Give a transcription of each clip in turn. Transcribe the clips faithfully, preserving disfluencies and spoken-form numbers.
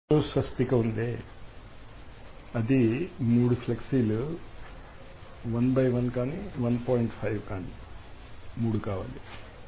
స్వస్తిక ఉందే అది మూడు ఫ్లెక్సీలు వన్ బై వన్ కానీ వన్ పాయింట్ ఫైవ్ కానీ మూడు కావాలి.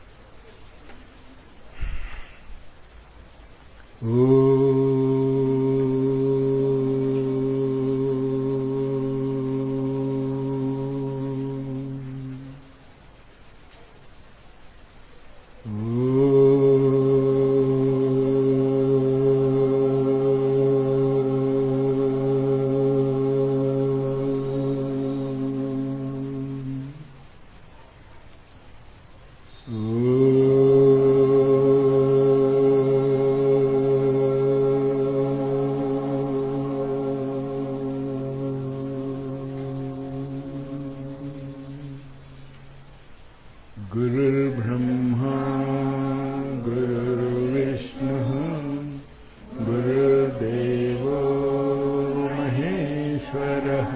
గురుర్బ్రహ్మా గురుర్విష్ణుః గురుర్దేవో మహేశ్వరః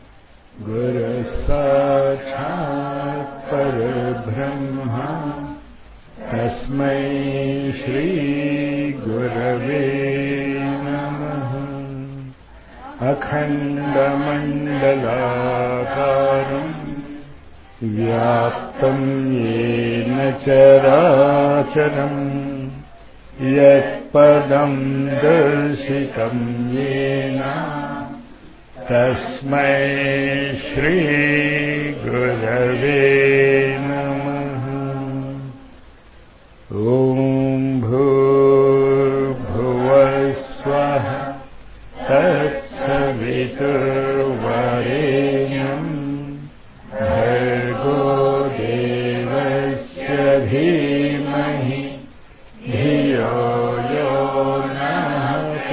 గురుస్సాక్షాత్ పరబ్రహ్మ తస్మై శ్రీ గురవే నమః. అఖండమండలాకారం వ్యాప్తం యేన చరాచరం యత్పదం దర్శితం యేన తస్మై శ్రీ గురవే నమః. ఓం భూర్భువస్వః తత్సవితుర్వరేణ్యం భర్గో దేవస్య ధీమహి ధియో యో నః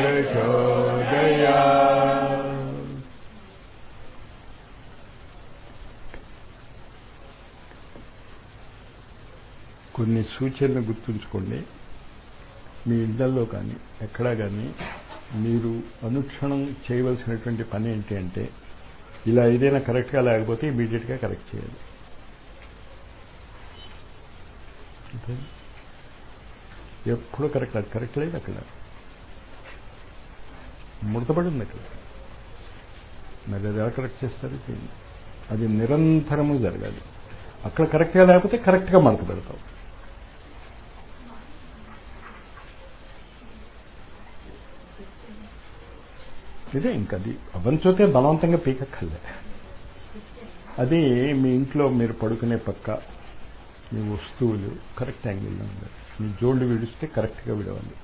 ప్రచోదయాత్. కొన్ని సూచనలు గుర్తుంచుకోండి. మీ ఇళ్లలో కానీ ఎక్కడా కానీ మీరు అనుక్షణం చేయవలసినటువంటి పని ఏంటి అంటే, ఇలా ఏదైనా కరెక్ట్గా లేకపోతే ఇమీడియట్గా కరెక్ట్ చేయాలి. ఎప్పుడు కరెక్ట్ అది కరెక్ట్ లేదు, అక్కడ ముడతపడి ఉంది అక్కడ. మరి అది ఎలా కరెక్ట్ చేస్తారు? అది నిరంతరము జరగాలి. అక్కడ కరెక్ట్గా లేకపోతే కరెక్ట్గా మడత పెడతాం. ఇదే ఇంకది అవంచోతే బలవంతంగా పీకక్కర్లే. అది మీ ఇంట్లో మీరు పడుకునే పక్క మీ వస్తువులు కరెక్ట్ యాంగిల్లో ఉండాలి. మీ జోళ్ళు విడిస్తే కరెక్ట్గా విడవాలి.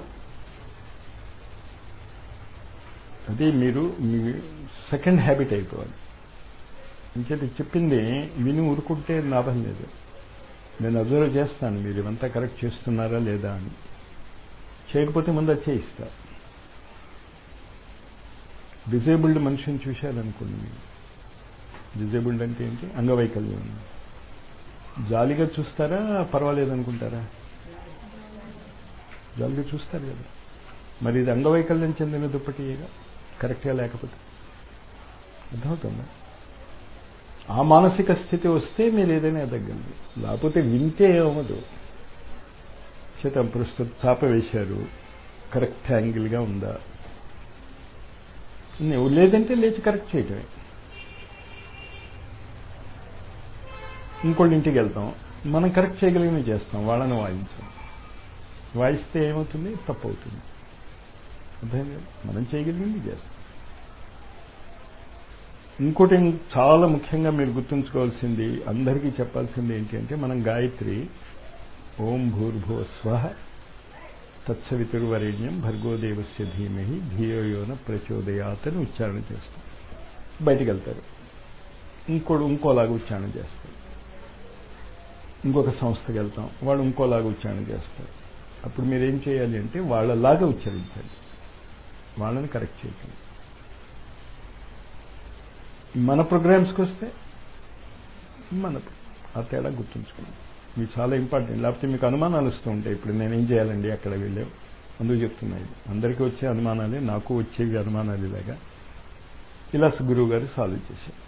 అది మీరు మీ సెకండ్ హ్యాబిట్ అయిపోవాలి. ఇంకేది చెప్పింది విని ఊరుకుంటే లాభం లేదు. నేను అబ్జర్వ్ చేస్తాను మీరు ఇవంతా కరెక్ట్ చేస్తున్నారా లేదా అని. చేయకపోతే ముందు అది చేయిస్తా. డిజేబుల్డ్ మనిషిని చూశారనుకోండి, మీరు డిజేబుల్డ్ అంటే ఏంటి? అంగవైకల్యం. జాలిగా చూస్తారా, పర్వాలేదనుకుంటారా? జాలిగా చూస్తారు కదా. మరి ఇది అంగవైకల్యం చెందిన దుప్పటిగా కరెక్ట్గా లేకపోతే అర్థమవుతుందా? ఆ మానసిక స్థితి వస్తే మీరు ఏదైనా ఎదగలరు. లేకపోతే వింటే ఏమదు. చేత ప్రస్తుతం చాప వేశారు, కరెక్ట్ యాంగిల్గా ఉందా? లేదంటే లేచి కరెక్ట్ చేయటమే. ఇంకోళ్ళ ఇంటికి వెళ్తాం, మనం కరెక్ట్ చేయగలిగినవి చేస్తాం, వాళ్ళని వాయించాం. వాయిస్తే ఏమవుతుంది? తప్పు అవుతుంది. అర్థం కాదు. మనం చేయగలిగింది చేస్తాం. ఇంకోటి చాలా ముఖ్యంగా మీరు గుర్తుంచుకోవాల్సింది, అందరికీ చెప్పాల్సింది ఏంటి అంటే, మనం గాయత్రి ఓం భూర్భువ స్వః తత్సవితుర్వరేణ్యం భర్గోదేవస్య ధీమహి ధియో యో నః ప్రచోదయాత్ అని ఉచ్చారణ చేస్తాం. బయటికి వెళ్తారు, ఇంకోడు ఇంకోలాగా ఉచ్చారణ చేస్తారు. ఇంకొక సంస్థకి వెళ్తాం, వాళ్ళు ఇంకోలాగా ఉచ్చారణ చేస్తారు. అప్పుడు మీరేం చేయాలి అంటే వాళ్ళలాగా ఉచ్చరించాలి, వాళ్ళని కరెక్ట్ చేయాలి. మన ప్రోగ్రామ్స్కి వస్తే మన ఆ తేడా గుర్తుంచుకోండి. మీకు చాలా ఇంపార్టెంట్. లేకపోతే మీకు అనుమానాలు వస్తూ ఉంటాయి. ఇప్పుడు నేనేం చేయాలండి అక్కడ వెళ్ళావు, అందుకు చెప్తున్నాయి. అందరికీ వచ్చే అనుమానాలే నాకు వచ్చేవి అనుమానాలు. ఇలాగా ఇలా గురువు గారు సాల్వ్ చేశారు.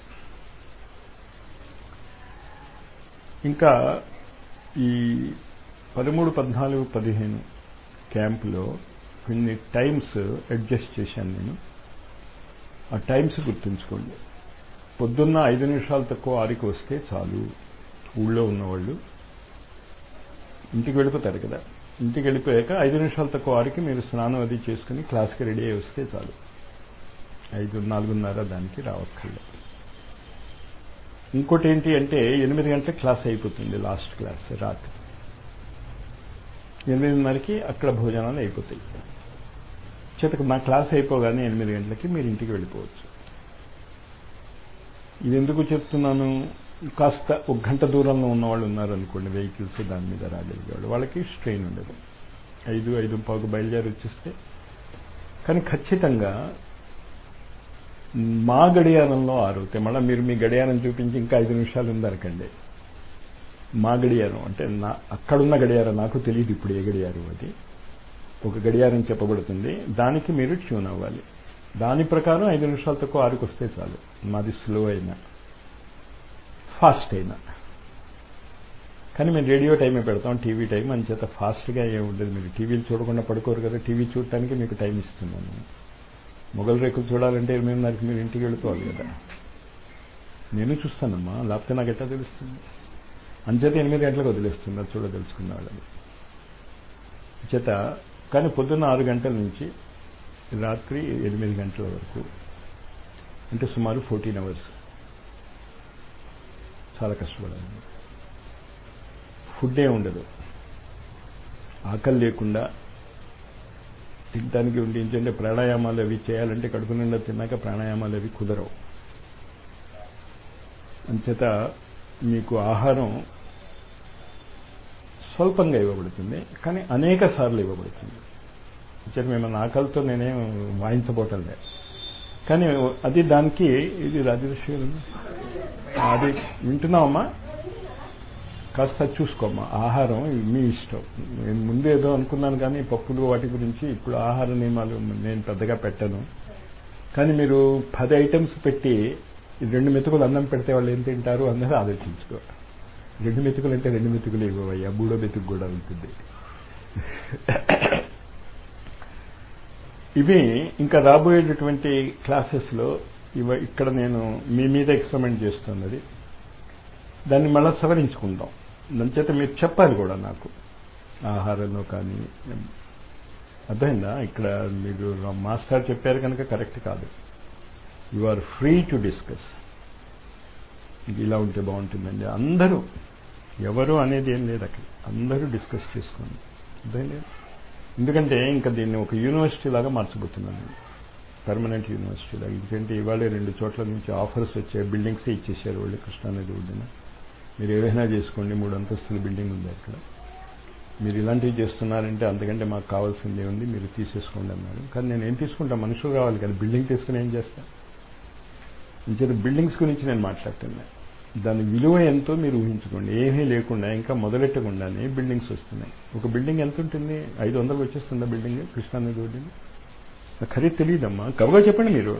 ఇంకా ఈ పదమూడు పద్నాలుగు పదిహేను క్యాంపులో కొన్ని టైమ్స్ అడ్జస్ట్ చేశాను నేను. ఆ టైమ్స్ గుర్తుంచుకోండి. పొద్దున్న ఐదు నిమిషాలు తక్కువ ఆరుకి వస్తే చాలు. ఊళ్ళో ఉన్నవాళ్ళు ఇంటికి వెళ్ళిపోతారు కదా, ఇంటికి వెళ్ళిపోయాక ఐదు నిమిషాలు తక్కువ ఆరుకి మీరు స్నానం అది చేసుకుని క్లాస్కి రెడీ అయ్యి వస్తే చాలు. ఐదు నాలుగున్నర దానికి రావక్కర్లేదు. ఇంకోటి ఏంటి అంటే ఎనిమిది గంటలకు క్లాస్ అయిపోతుంది, లాస్ట్ క్లాస్ రాత్రి. ఎనిమిదిన్నరకి అక్కడ భోజనాలు అయిపోతాయి. చేతకు మా క్లాస్ అయిపోగానే ఎనిమిది గంటలకి మీరు ఇంటికి వెళ్ళిపోవచ్చు. ఇది ఎందుకు చెప్తున్నాను, కాస్త ఒక గంట దూరంలో ఉన్నవాళ్ళు ఉన్నారనుకోండి, వెహికల్స్ దాని మీద రాగలిగేవాళ్ళు, వాళ్ళకి స్ట్రెయిన్ ఉండదు. ఐదు ఐదు పావుకు బయలుదేరి వచ్చేస్తే. కానీ ఖచ్చితంగా మా గడియారంలో ఆరుతాయి. మళ్ళీ మీరు మీ గడియారం చూపించి ఇంకా ఐదు నిమిషాలు ఉందరకండి. మా గడియారం అంటే నా అక్కడున్న గడియారం, నాకు తెలియదు ఇప్పుడు ఏ గడియారం అది. ఒక గడియారం చెప్పబడుతుంది, దానికి మీరు ట్యూన్ అవ్వాలి. దాని ప్రకారం ఐదు నిమిషాలు తక్కువ ఆరుకు వస్తే చాలు. మాది స్లో అయినా ఫాస్ట్ అయినా. కానీ మేము రేడియో టైమే పెడతాం, టీవీ టైం. అంచేత ఫాస్ట్గా ఏమి ఉండదు. మీరు టీవీలు చూడకుండా పడుకోరు కదా, టీవీ చూడటానికి మీకు టైం ఇస్తున్నాను. మొగల్ రేకులు చూడాలంటే ఎనిమిదిన్నరకి మీరు ఇంటికి వెళ్ళిపోవాలి కదా. నేను చూస్తానమ్మా, లేకపోతే నాకు ఎట్లా తెలుస్తుంది. అంచేత ఎనిమిది గంటలకు వదిలేస్తుంది అది చూడదలుచుకున్న వాళ్ళని. చేత కానీ పొద్దున్న ఆరు గంటల నుంచి రాత్రి ఎనిమిది గంటల వరకు, అంటే సుమారు ఫోర్టీన్ అవర్స్ చాలా కష్టపడాలి. ఫుడ్ ఏ ఉండదు, ఆకలి లేకుండా తినడానికి ఉండి. ఏంటంటే ప్రాణాయామాలు అవి చేయాలంటే కడుపు నిండా తిన్నాక ప్రాణాయామాలు అవి కుదరవు. అంచేత మీకు ఆహారం స్వల్పంగా ఇవ్వబడుతుంది, కానీ అనేక సార్లు ఇవ్వబడుతుంది. అంచేత మేము ఆకలితో నేనేం వాయించబోటం లేదు. కానీ అది దానికి ఇది రాజదృష్టి అది వింటున్నామమ్మా, కాస్త చూసుకోమ్మా. ఆహారం మీ ఇష్టం. నేను ముందు ఏదో అనుకున్నాను కానీ పప్పులు వాటి గురించి. ఇప్పుడు ఆహార నియమాలు నేను పెద్దగా పెట్టను. కానీ మీరు పది ఐటమ్స్ పెట్టి రెండు మెతుకులు అన్నం పెడితే వాళ్ళు ఏం తింటారు అన్నది ఆలోచించుకో. రెండు మెతుకులు అంటే రెండు మెతుకులు ఇవ్వవయ్యా, మూడో మెతుకు కూడా ఉంటుంది. ఇవి ఇంకా రాబోయేటటువంటి క్లాసెస్లో ఇవ ఇక్కడ నేను మీ మీద ఎక్స్పెరిమెంట్ చేస్తున్నది. దాన్ని మళ్ళా సవరించుకుంటాం. దాని చేత మీరు చెప్పాలి కూడా నాకు ఆహారంలో కానీ. అర్థమైందా? ఇక్కడ మీరు మాస్టర్ చెప్పారు కనుక కరెక్ట్ కాదు. You are free to discuss. ఇది ఇలా ఉంటే బాగుంటుందండి. అందరూ ఎవరు అనేది ఏం లేదు అక్కడ, అందరూ డిస్కస్ చేసుకోండి. అర్థమైంది? ఎందుకంటే ఇంకా దీన్ని ఒక యూనివర్సిటీ లాగా మార్చబోతున్నాను, పర్మనెంట్ యూనివర్సిటీ లాగా. ఎందుకంటే ఇవాళ రెండు చోట్ల నుంచి ఆఫర్స్ వచ్చాయి, బిల్డింగ్స్ ఇచ్చేసారు వాళ్ళు కృష్ణానది ఒడ్డున. మీరు ఏవైనా చేసుకోండి, మూడు అంతస్తుల బిల్డింగ్ ఉంది అక్కడ. మీరు ఇలాంటివి చేస్తున్నారంటే అంతకంటే మాకు కావాల్సిందే ఉంది, మీరు తీసేసుకోండి అన్నారు. కానీ నేను ఏం తీసుకుంటా, మనుషులు కావాలి కదా, బిల్డింగ్ తీసుకుని ఏం చేస్తా. ఇంచేత బిల్డింగ్స్ గురించి నేను మాట్లాడుతున్నా. దాని విలువ ఎంతో మీరు ఊహించుకోండి. ఏమీ లేకుండా ఇంకా మొదలెట్టకుండానే బిల్డింగ్స్ వస్తున్నాయి. ఒక బిల్డింగ్ ఎంత ఉంటుంది? ఐదు వందలు వచ్చేస్తుందా బిల్డింగ్ కృష్ణానది ఒడ్డుని? నాకు ఖరీదు తెలియదమ్మా, కవగా చెప్పండి మీరు.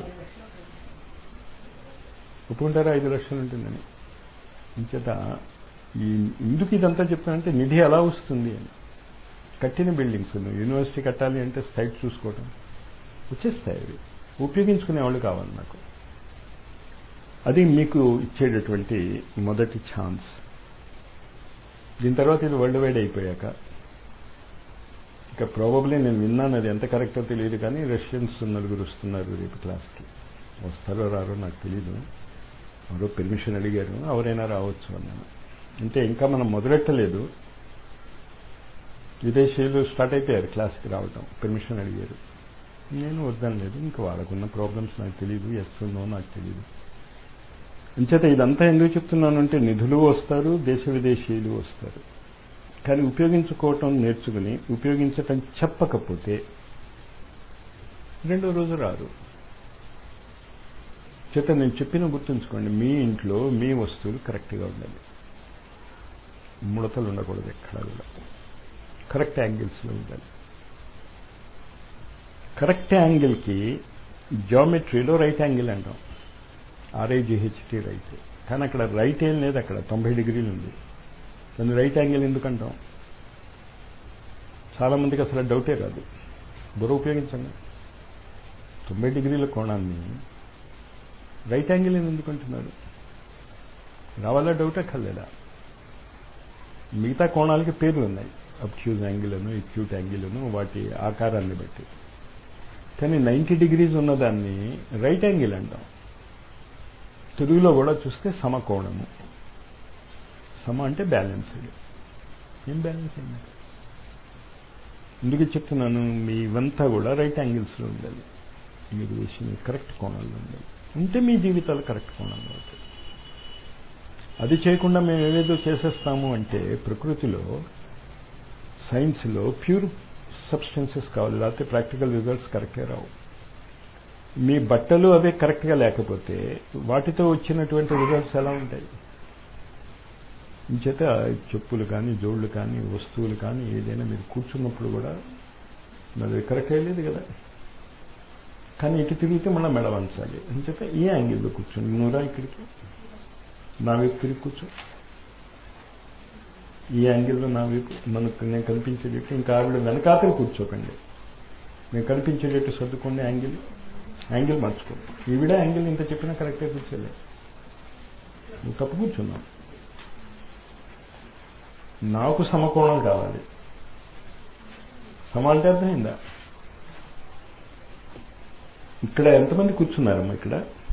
ఒప్పుకుంటారా ఐదు లక్షలు ఉంటుందని? ఇంచేత ఈ ఎందుకు ఇదంతా చెప్తానంటే నిధి ఎలా వస్తుంది అని. కట్టిన బిల్డింగ్స్ యూనివర్సిటీ కట్టాలి అంటే సైట్ చూసుకోవటం వచ్చేస్తాయి. అవి ఉపయోగించుకునే వాళ్ళు కావాలి నాకు. అది మీకు ఇచ్చేటటువంటి మొదటి ఛాన్స్. దీని తర్వాత ఇది వరల్డ్ వైడ్ అయిపోయాక ఇక ప్రాబబ్లీ నేను విన్నాను, అది ఎంత కరెక్టో తెలియదు కానీ రష్యన్స్ నలుగురు వస్తున్నారు రేపు క్లాస్కి. వస్తారో రారో నాకు తెలీదు. ఎవరో పెర్మిషన్ అడిగారు, ఎవరైనా రావచ్చు అన్నాను. అంటే ఇంకా మనం మొదలెట్టలేదు, విదేశీయులు స్టార్ట్ అయిపోయారు క్లాస్కి రావటం, పెర్మిషన్ అడిగారు. నేను వద్దనలేదు. ఇంకా వాళ్ళకున్న ప్రాబ్లమ్స్ నాకు తెలియదు, ఎస్ నో నాకు తెలియదు. అంచేత ఇదంతా ఎందుకు చెప్తున్నానంటే నిధులు వస్తారు, దేశ విదేశీయులు వస్తారు. కానీ ఉపయోగించుకోవటం నేర్చుకుని ఉపయోగించటం చెప్పకపోతే రెండో రోజు రారు. చేత నేను చెప్పిన గుర్తుంచుకోండి, మీ ఇంట్లో మీ వస్తువులు కరెక్ట్గా ఉండాలి. ముడతలు ఉండకూడదు ఎక్కడా కూడా. కరెక్ట్ యాంగిల్స్లో ఉండాలి. కరెక్ట్ యాంగిల్కి జియోమెట్రీలో రైట్ యాంగిల్ అంటాం, ఆర్ఐజిహెచ్టి రైట్. కానీ అక్కడ రైట్ ఏం లేదు, అక్కడ తొంభై డిగ్రీలు ఉంది. దాన్ని రైట్ యాంగిల్ ఎందుకంటాం? చాలామందికి అసలు డౌటే రాదు. బుర్ర ఉపయోగించండి. తొంభై డిగ్రీల కోణాన్ని రైట్ యాంగిల్ అని ఎందుకు అంటున్నారు? రావాలా డౌట్ అక్కర్లేదా? మిగతా కోణాలకి పేర్లు ఉన్నాయి, అబ్ట్యూజ్ యాంగిల్ అను ఎక్యూట్ యాంగిల్ అను వాటి ఆకారాన్ని బట్టి. కానీ నైంటీ డిగ్రీస్ ఉన్నదాన్ని రైట్ యాంగిల్ అంటాం. తెలుగులో కూడా చూస్తే సమకోణము. సమ అంటే బ్యాలెన్స్డ్. ఏం బ్యాలెన్స్ అయింది? ఎందుకు చెప్తున్నాను? మీ ఇవంతా కూడా రైట్ యాంగిల్స్లో ఉండాలి. మీరు వేసిన కరెక్ట్ కోణాల్లో ఉండాలి. ఉంటే మీ జీవితాలు కరెక్ట్ కోణాల్లో ఉంటాయి. అది చేయకుండా మేము ఏదేదో చేసేస్తాము అంటే ప్రకృతిలో, సైన్స్లో ప్యూర్ సబ్స్టెన్సెస్ కావాలి, లేకపోతే ప్రాక్టికల్ రిజల్ట్స్ కరెక్ట్గా రావు. మీ బట్టలు అవే కరెక్ట్గా లేకపోతే వాటితో వచ్చినటువంటి రిజల్ట్స్ ఎలా ఉంటాయి? ఇంచేత చెప్పులు కానీ, జోళ్ళు కానీ, వస్తువులు కానీ ఏదైనా మీరు కూర్చున్నప్పుడు కూడా మరి కరెక్ట్ అయ్యలేదు కదా. కానీ ఇటు తిరిగితే మనం మెడ వంచాలి. ఇంచేత ఈ యాంగిల్లో కూర్చోండి. నువ్వురా ఇక్కడికి, నా వైపు తిరిగి కూర్చో. ఈ యాంగిల్లో నా వైపు మనకు నేను కనిపించేటట్టు. ఇంకా ఆవిడ వెనకాతలు కూర్చోకండి, నేను కనిపించేటట్టు సర్దుకోండి. యాంగిల్ యాంగిల్ మార్చుకోండి. ఈవిడ యాంగిల్ ఇంత చెప్పినా కరెక్ట్గా కూర్చోలే, నువ్వు తప్పు కూర్చున్నావు. నాకు సమకోణం కావాలి. సమ అంటే అర్థమైందా? ఇక్కడ ఎంతమంది కూర్చున్నారమ్మా? ఇక్కడ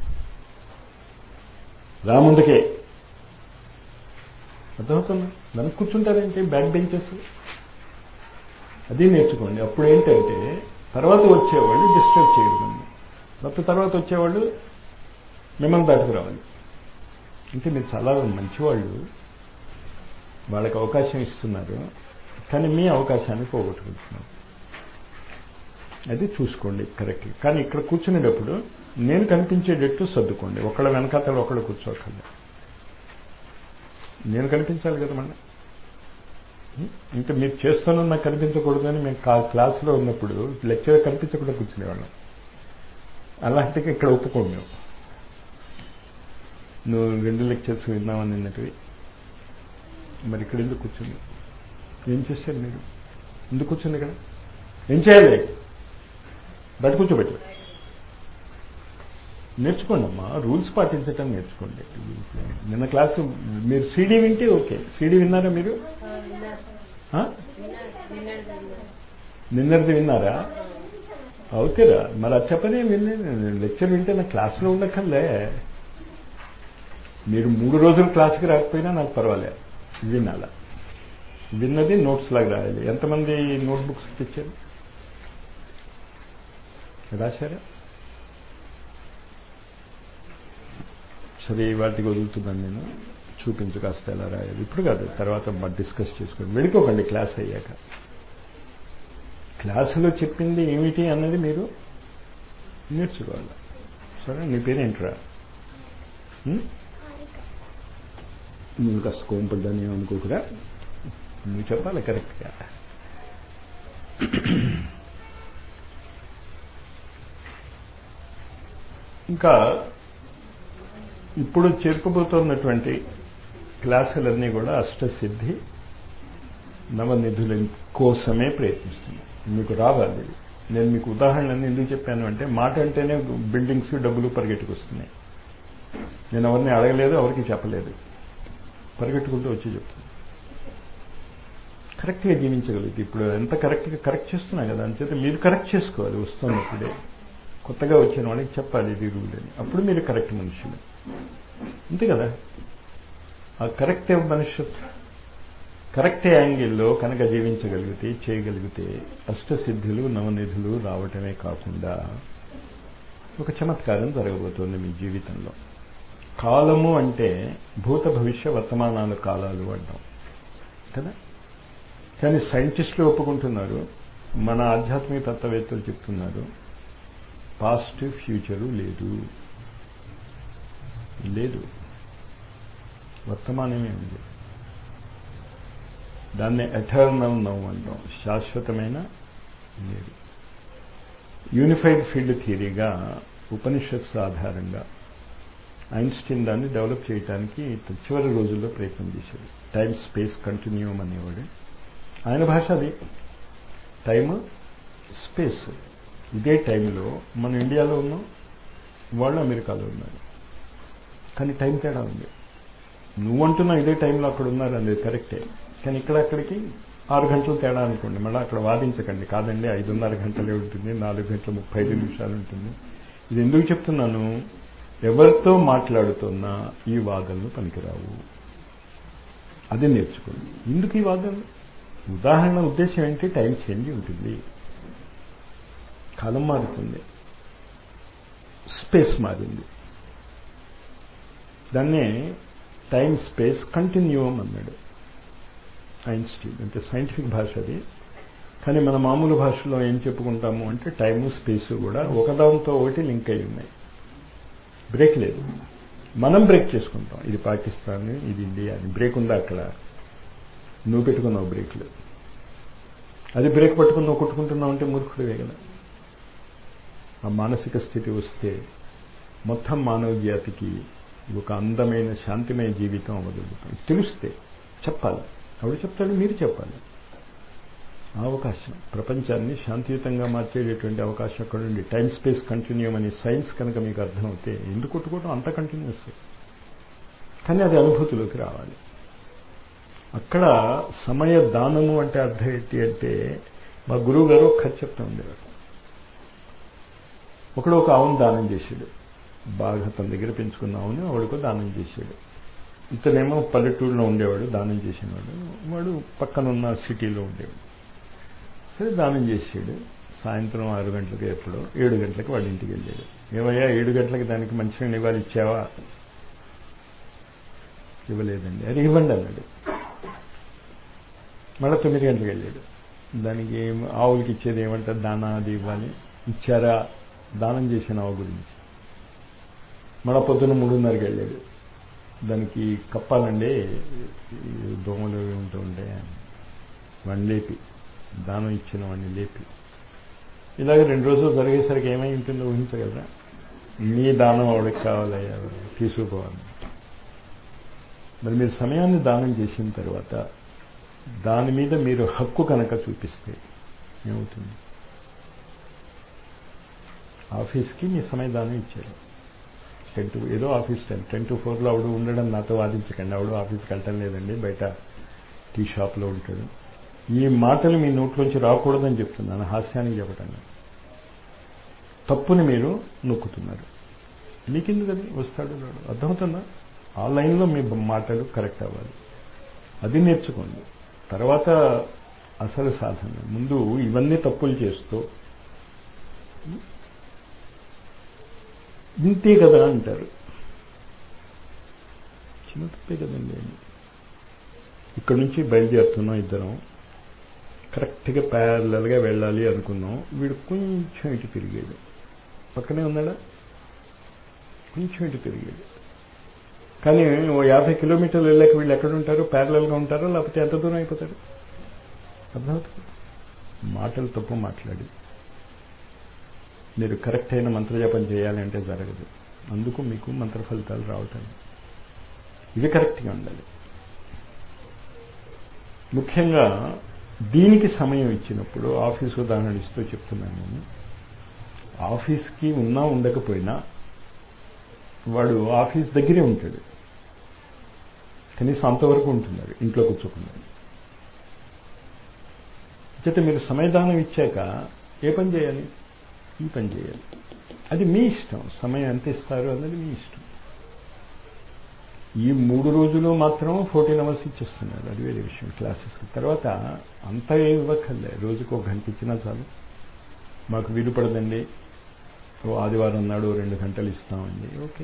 రాముందుకే అర్థమవుతున్నా. వెనక కూర్చుంటారేంటి? బ్యాక్ బెంచెస్ అది నేర్చుకోండి. అప్పుడు ఏంటంటే తర్వాత వచ్చేవాళ్ళు డిస్టర్బ్ చేయడం అన్న, మొత్తం తర్వాత వచ్చేవాళ్ళు మిమ్మల్ని దాటుకురావాలి. అంటే మీరు చాలా మంచివాళ్ళు, వాళ్ళకి అవకాశం ఇస్తున్నారు, కానీ మీ అవకాశాన్ని పోగొట్టుకుంటున్నారు. అది చూసుకోండి కరెక్ట్గా. కానీ ఇక్కడ కూర్చునేటప్పుడు నేను కనిపించేటట్టు సర్దుకోండి. ఒకళ్ళ వెనకాతలు ఒకళ్ళు కూర్చోకండి. నేను కనిపించాలి కదా మళ్ళీ. ఇంకా మీరు చేస్తున్నా నాకు కనిపించకూడదు అని మేము క్లాసులో ఉన్నప్పుడు లెక్చర్ కనిపించకుండా కూర్చునేవాళ్ళం. అలాంటివి ఇక్కడ ఒప్పుకోం మేము. నువ్వు రెండు లెక్చర్స్ విన్నామని నిన్నటివి, మరి ఇక్కడ ఎందుకు కూర్చుంది? ఏం చేశారు మీరు? ఎందుకు కూర్చుంది ఇక్కడ? ఏం చేయాలి? బయట కూర్చోబెట్టు. నేర్చుకోండి అమ్మా, రూల్స్ పాటించటం నేర్చుకోండి. నిన్న క్లాసు మీరు సీడీ వింటే ఓకే. సీడీ విన్నారా మీరు? నిన్నటిది విన్నారా? ఓకేరా. మరి అది చెప్పనే విన్నే. లెక్చర్ వింటే నా క్లాసులో ఉండక్కర్లే. మీరు మూడు రోజులు క్లాస్కి రాకపోయినా నాకు పర్వాలేదు, వినాలా. విన్నది నోట్స్ లాగా రాయాలి. ఎంతమంది నోట్బుక్స్ తెచ్చారు? రాశారా? సరే, వాటికి వదులుతున్నాను నేను. చూపించు కాస్త ఎలా రాయాలి. ఇప్పుడు కాదు, తర్వాత డిస్కస్ చేసుకోండి. వెళ్ళిపోకండి క్లాస్ అయ్యాక. క్లాసులో చెప్పింది ఏమిటి అన్నది మీరు నేర్చుకోవాలి. సరే, నీ పేరేంట్రా? నువ్వు కాస్త కోంపడ్డాని అనుకోకురా, నువ్వు చెప్పాలి కరెక్ట్గా. ఇంకా ఇప్పుడు చేరుకోబోతున్నటువంటి క్లాసులన్నీ కూడా అష్టసిద్ధి నవనిధుల కోసమే ప్రయత్నిస్తుంది. మీకు రావాలి. నేను మీకు ఉదాహరణలన్నీ ఎందుకు చెప్పాను అంటే, మాట అంటేనే బిల్డింగ్స్ డబ్బులు పరిగెట్టుకు వస్తున్నాయి. నేను ఎవరిని అడగలేదు, ఎవరికి చెప్పలేదు, పరిగెట్టుకుంటూ వచ్చి చెప్తాను. కరెక్ట్గా జీవించగలిగితే ఇప్పుడు ఎంత కరెక్ట్గా కరెక్ట్ చేస్తున్నా కదా, అంచేత మీరు కరెక్ట్ చేసుకోవాలి. వస్తున్నప్పుడే కొత్తగా వచ్చిన వాళ్ళకి చెప్పాలి ఇది రూల్ అని. అప్పుడు మీరు కరెక్ట్ మనుషులు, అంతే కదా. ఆ కరెక్ట్ మనుషు కరెక్ట్ యాంగిల్లో కనుక జీవించగలిగితే, చేయగలిగితే అష్టసిద్ధులు నవనిధులు రావటమే కాకుండా ఒక చమత్కారం జరగబోతోంది మీ జీవితంలో. కాలము అంటే భూత భవిష్య వర్తమానాల కాలాలు అంటాం కదా. కానీ సైంటిస్టులు ఒప్పుకుంటున్నారు, మన ఆధ్యాత్మిక తత్వవేత్తలు చెప్తున్నారు, పాస్ట్ ఫ్యూచరు లేదు లేదు వర్తమానమే ఉంది. దాన్ని ఎటర్నల్ నౌ అంటాం, శాశ్వతమైన లేదు. యూనిఫైడ్ ఫీల్డ్ థియరీగా ఉపనిషత్స్ ఆధారంగా ఐన్స్టీన్ దాన్ని డెవలప్ చేయడానికి చివరి రోజుల్లో ప్రయత్నం చేశాడు. టైమ్ స్పేస్ కంటిన్యూమ్ అనేవాడు. ఆయన భాష అది. Time space. ఇదే టైంలో మన ఇండియాలో ఉన్నాం, వాళ్ళు అమెరికాలో ఉన్నారు, కానీ టైం తేడా ఉంది. నువ్వంటున్నావు ఇదే టైంలో అక్కడ ఉన్నారు అనేది కరెక్టే, కానీ ఇక్కడ అక్కడికి ఆరు గంటలు తేడా అనుకోండి. మళ్ళీ అక్కడ వాదించకండి, కాదండి ఐదున్నర గంటలే ఉంటుంది, నాలుగు గంటల ముప్పై ఐదు నిమిషాలు ఉంటుంది. ఇది ఎందుకు చెప్తున్నాను, ఎవరితో మాట్లాడుతున్నా ఈ వాదనలు పనికిరావు. అది నేర్చుకోండి. ఎందుకు ఈ వాదనలు? ఉదాహరణ ఉద్దేశం ఏంటి, టైం చేంజ్ ఉంటుంది, కాలం మారుతుంది, స్పేస్ మారింది. దాన్నే టైం స్పేస్ కంటిన్యూయం అన్నాడు ఐన్స్టీన్. అంటే సైంటిఫిక్ భాష అది. కానీ మన మామూలు భాషలో ఏం చెప్పుకుంటాము అంటే టైము స్పేసు కూడా ఒకదాంతో ఒకటి లింక్ అయి ఉన్నాయి, బ్రేక్ లేదు. మనం బ్రేక్ చేసుకుంటాం, ఇది పాకిస్తాన్, ఇది ఇండియా అని. బ్రేక్ ఉందా అక్కడ? నువ్వు పెట్టుకున్నావు బ్రేక్లు, అది బ్రేక్ పట్టుకుని నువ్వు కొట్టుకుంటున్నావు అంటే మూర్ఖుడివే కదా. ఆ మానసిక స్థితి వస్తే మొత్తం మానవ జాతికి ఒక అందమైన శాంతిమయ జీవితం అవ్వగలుగుతాం. తెలిస్తే చెప్పాలి. ఎవడు చెప్తాడు? మీరు చెప్పాలి. ఆ అవకాశం, ప్రపంచాన్ని శాంతియుతంగా మార్చేటటువంటి అవకాశం అక్కడ ఉంది. టైం స్పేస్ కంటిన్యూమ్ అని సైన్స్ కనుక మీకు అర్థమవుతే ఎందుకు కొట్టుకోవడం అంత కంటిన్యూస్. కానీ అది అనుభూతిలోకి రావాలి. అక్కడ సమయ దానము అంటే అర్థం ఏంటి అంటే, మా గురువు గారు ఒక కథ చెప్తా ఉండేవారు. ఒకడు ఒక ఆవును దానం చేశాడు, బాగా తన దగ్గర పెంచుకున్న ఆవుని ఆవిడకు దానం చేశాడు. ఇతనేమో పల్లెటూరులో ఉండేవాడు, దానం చేసినవాడు. వాడు పక్కనున్న సిటీలో ఉండేవాడు. సరే దానం చేసాడు. సాయంత్రం ఆరు గంటలకు ఎప్పుడో ఏడు గంటలకు వాళ్ళ ఇంటికి వెళ్ళాడు. ఏమయ్యా ఏడు గంటలకి దానికి మంచినీళ్ళు ఇవ్వాలి, ఇచ్చావా? ఇవ్వలేదండి. అది ఇవ్వండి అన్నాడు. మళ్ళీ తొమ్మిది గంటలకు వెళ్ళాడు. దానికి ఆవులకి ఇచ్చేది ఏమంటారు, దానా అది ఇవ్వాలి, ఇచ్చారా? దానం చేసిన ఆవు గురించి. మళ్ళీ పొద్దున్న మూడున్నరకి వెళ్ళాడు. దానికి కప్పాలండి, దోమలు ఉంటూ ఉంటాయి, వాడిని లేపి, దానం ఇచ్చిన వాడిని లేపి. ఇలాగ రెండు రోజులు జరిగేసరికి ఏమై ఉంటుందో ఊహించగలరా? నీ దానం ఆవిడకి కావాలయ్యా, తీసుకుపోవాలి. మరి మీరు సమయాన్ని దానం చేసిన తర్వాత దాని మీద మీరు హక్కు కనుక చూపిస్తే ఏమవుతుంది? ఆఫీస్కి మీ సమయ దానం ఇచ్చారు. టెన్ టు ఏదో ఆఫీస్ టైం టెన్ టు ఫోర్లో ఆవిడ ఉండడం నాతో వాదించకండి. ఆవిడ ఆఫీస్కి వెళ్ళటం లేదండి, బయట టీ షాప్లో ఉంటాడు. ఈ మాటలు మీ నోట్లోంచి రాకూడదని చెప్తున్నాను, హాస్యానికి చెప్పటండి. తప్పుని మీరు నొక్కుతున్నారు. మీకెందుకు అది వస్తాడు రాడు అర్థమవుతుందా? ఆ లైన్లో మీ మాటలు కరెక్ట్ అవ్వాలి. అది నేర్చుకోండి. తర్వాత అసలు సాధన. ముందు ఇవన్నీ తప్పులు చేస్తూ ఇంతే కదా అంటారు. చిన్న తప్పే కదండి. ఇక్కడ నుంచి బయలుదేరుతున్నాం ఇద్దరం, కరెక్ట్గా ప్యారలల్గా వెళ్ళాలి అనుకున్నాం. వీడు కొంచెం ఇటు తిరిగాడు. పక్కనే ఉన్నాడా? కొంచెం ఇటు తిరిగాడు. కానీ ఓ యాభై కిలోమీటర్లు వెళ్ళాక వీళ్ళు ఎక్కడుంటారు? ప్యారలల్గా ఉంటారో లేకపోతే ఎంత దూరం అయిపోతారు? అర్థమవుతుంది. మాటలు తప్పు మాట్లాడి మీరు కరెక్ట్ అయిన మంత్రజపం చేయాలి అంటే జరగదు. అందుకు మీకు మంత్ర ఫలితాలు రావటం. ఇవి కరెక్ట్గా ఉండాలి. ముఖ్యంగా దీనికి సమయం ఇచ్చినప్పుడు ఆఫీస్ ఉదాహరణ ఇస్తూ చెప్తున్నాను నేను. ఆఫీస్కి ఉన్నా ఉండకపోయినా వాడు ఆఫీస్ దగ్గరే ఉంటాడు, కనీసం అంతవరకు ఉంటున్నారు, ఇంట్లో కూర్చోకుండా. చేత మీరు సమయదానం ఇచ్చాక ఏ పని చేయాలి? ఈ పని చేయాలి. అది మీ ఇష్టం. సమయం ఎంత ఇస్తారు అన్నది మీ ఇష్టం. ఈ మూడు రోజులు మాత్రం ఫోర్టీన్ అవర్స్ ఇచ్చేస్తున్నారు, అది వేరే విషయం క్లాసెస్కి. తర్వాత అంతా ఏం ఇవ్వక్కర్లే, రోజుకు ఒక గంట ఇచ్చినా చాలు. మాకు వీలు పడదండి, ఓ ఆదివారం నాడు రెండు గంటలు ఇస్తామండి, ఓకే.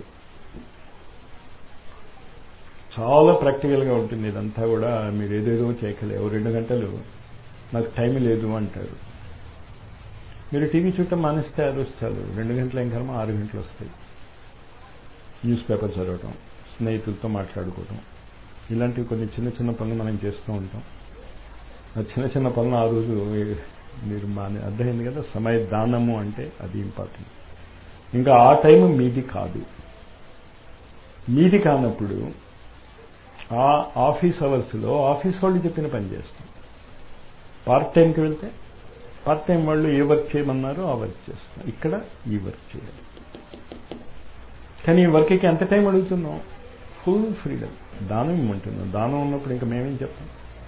చాలా ప్రాక్టికల్గా ఉంటుంది ఇదంతా కూడా. మీరు ఏదేదో చేయకలేవు. రెండు గంటలు నాకు టైం లేదు అంటారు. మీరు టీవీ చూడటం మానేస్తే ఆ రోజు చాలు, రెండు గంటల ఇంకర్మ ఆరు గంటలు వస్తాయి. న్యూస్ పేపర్ చదవటం, స్నేహితులతో మాట్లాడుకోవటం, ఇలాంటివి కొన్ని చిన్న చిన్న పనులు మనం చేస్తూ ఉంటాం. ఆ చిన్న చిన్న పనులు ఆ రోజు మీరు మానే అర్థమైంది కదా. సమయ దానము అంటే అది ఇంపార్టెంట్. ఇంకా ఆ టైం మీది కాదు. మీది కానప్పుడు ఆ ఆఫీస్ అవర్స్లో ఆఫీస్ వాళ్ళు చెప్పిన పని చేస్తాం. పార్ట్ టైంకి వెళ్తే పార్ట్ టైం వాళ్ళు ఏ వర్క్ చేయమన్నారో ఆ వర్క్ చేస్తాం. ఇక్కడ ఈ వర్క్ చేయాలి. కానీ ఈ వర్క్కి ఎంత టైం అడుగుతున్నాం? Full freedom. దానం ఇమ్మంటున్నాం. దానం ఉన్నప్పుడు ఇంకా మేమేం చెప్తాం?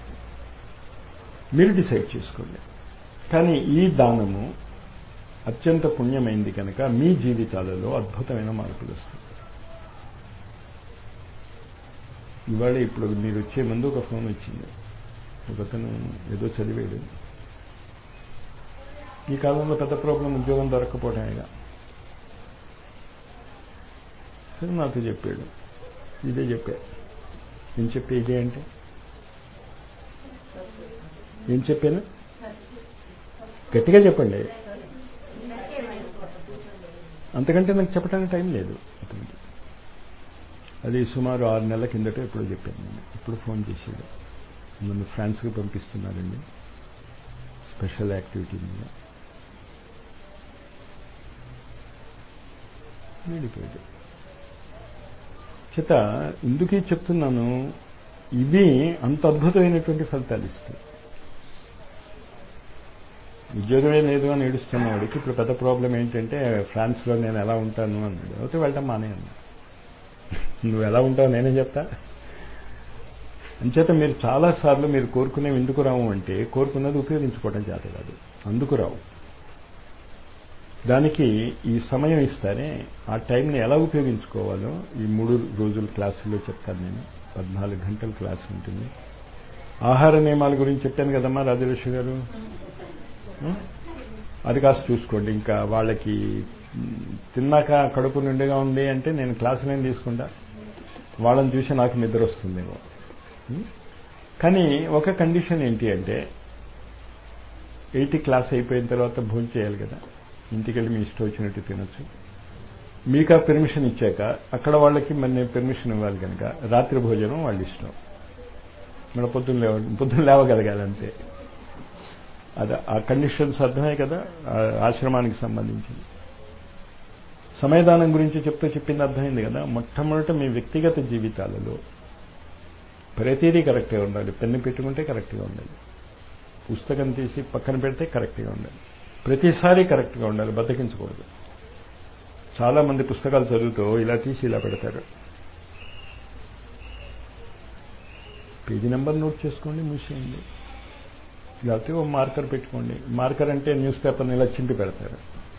మీరు డిసైడ్ చేసుకోండి. కానీ ఈ దానము అత్యంత పుణ్యమైంది కనుక మీ జీవితాలలో అద్భుతమైన మార్పులు వస్తాయి. ఇవాళ ఇప్పుడు మీరు వచ్చే ముందు ఒక ఫోన్ వచ్చింది. ఒకతను ఏదో చదివాడు. ఈ కాలంలో పెద్ద ప్రాబ్లం ఉద్యోగం దొరక్కపోవటమేగా. సరే నాతో చెప్పాడు. ఇదే చెప్పా. ఏం చెప్పే ఇదే అంటే ఏం చెప్పాను? గట్టిగా చెప్పండి. అంతకంటే నాకు చెప్పడానికి టైం లేదు అతనికి. అది సుమారు ఆరు నెలల కిందట ఎప్పుడో చెప్పాను నేను. ఇప్పుడు ఫోన్ చేశాడు. నన్ను ఫ్రాన్స్కి పంపిస్తున్నారండి స్పెషల్ యాక్టివిటీ మీద. వెళ్ళిపోయాడు. చేత ఎందుకు చెప్తున్నాను, ఇవి అంత అద్భుతమైనటువంటి ఫలితాలు ఇస్తాయి. ఉద్యోగమే లేదు అని ఏడుస్తున్నవాడికి ఇప్పుడు పెద్ద ప్రాబ్లం ఏంటంటే ఫ్రాన్స్లో నేను ఎలా ఉంటాను అన్నాడు. అయితే వెళ్ళటం మానే అన్నా. నువ్వు ఎలా ఉంటావు నేనే చెప్తా. అంచేత మీరు చాలాసార్లు మీరు కోరుకునేవి ఎందుకు రావు అంటే కోరుకున్నది ఉపయోగించుకోవడం చేత కాదు, అందుకు రావు. దానికి ఈ సమయం ఇస్తారే, ఆ టైంని ఎలా ఉపయోగించుకోవాలో ఈ మూడు రోజుల క్లాసుల్లో చెప్తాను నేను. పద్నాలుగు గంటల క్లాసు ఉంటుంది. ఆహార నియమాల గురించి చెప్పాను కదమ్మా రాజలక్ష్మి గారు. అది కాస్త చూసుకోండి. ఇంకా వాళ్ళకి తిన్నాక కడుపు నిండుగా ఉంది అంటే నేను క్లాసులేం తీసుకుంటా, వాళ్ళని చూసి నాకు నిద్ర వస్తుందేమో. కానీ ఒక కండిషన్ ఏంటి అంటే ఎయిటీ క్లాస్ అయిపోయిన తర్వాత భోజనం చేయాలి కదా. ఇంటికి వెళ్ళి మీ ఇష్టం వచ్చినట్టు తినొచ్చు. మీకు ఆ పెర్మిషన్ ఇచ్చాక అక్కడ వాళ్ళకి మరి నేను పెర్మిషన్ ఇవ్వాలి కనుక రాత్రి భోజనం వాళ్ళ ఇష్టం. మన పొద్దున్న లేవ పొద్దున్న లేవగలగాలి అంతే. అది ఆ కండిషన్స్ అర్థమే కదా ఆశ్రమానికి సంబంధించింది. సమయదానం గురించి చెప్తూ చెప్పింది అర్థమైంది కదా. మొట్టమొదట మీ వ్యక్తిగత జీవితాలలో ప్రతిదీ కరెక్ట్గా ఉండాలి. పెన్ను పెట్టుకుంటే కరెక్ట్గా ఉండాలి. పుస్తకం తీసి పక్కన పెడితే కరెక్ట్గా ఉండాలి. ప్రతిసారి కరెక్ట్గా ఉండాలి, బద్దకించకూడదు. చాలామంది పుస్తకాలు చదువుతూ ఇలా తీసి ఇలా పెడతారు. పేజీ నెంబర్ నోట్ చేసుకోండి, మూసేయండి. లేకపోతే ఓ మార్కర్ పెట్టుకోండి. మార్కర్ అంటే న్యూస్ పేపర్ని ఇలా చింపి పెడతారు.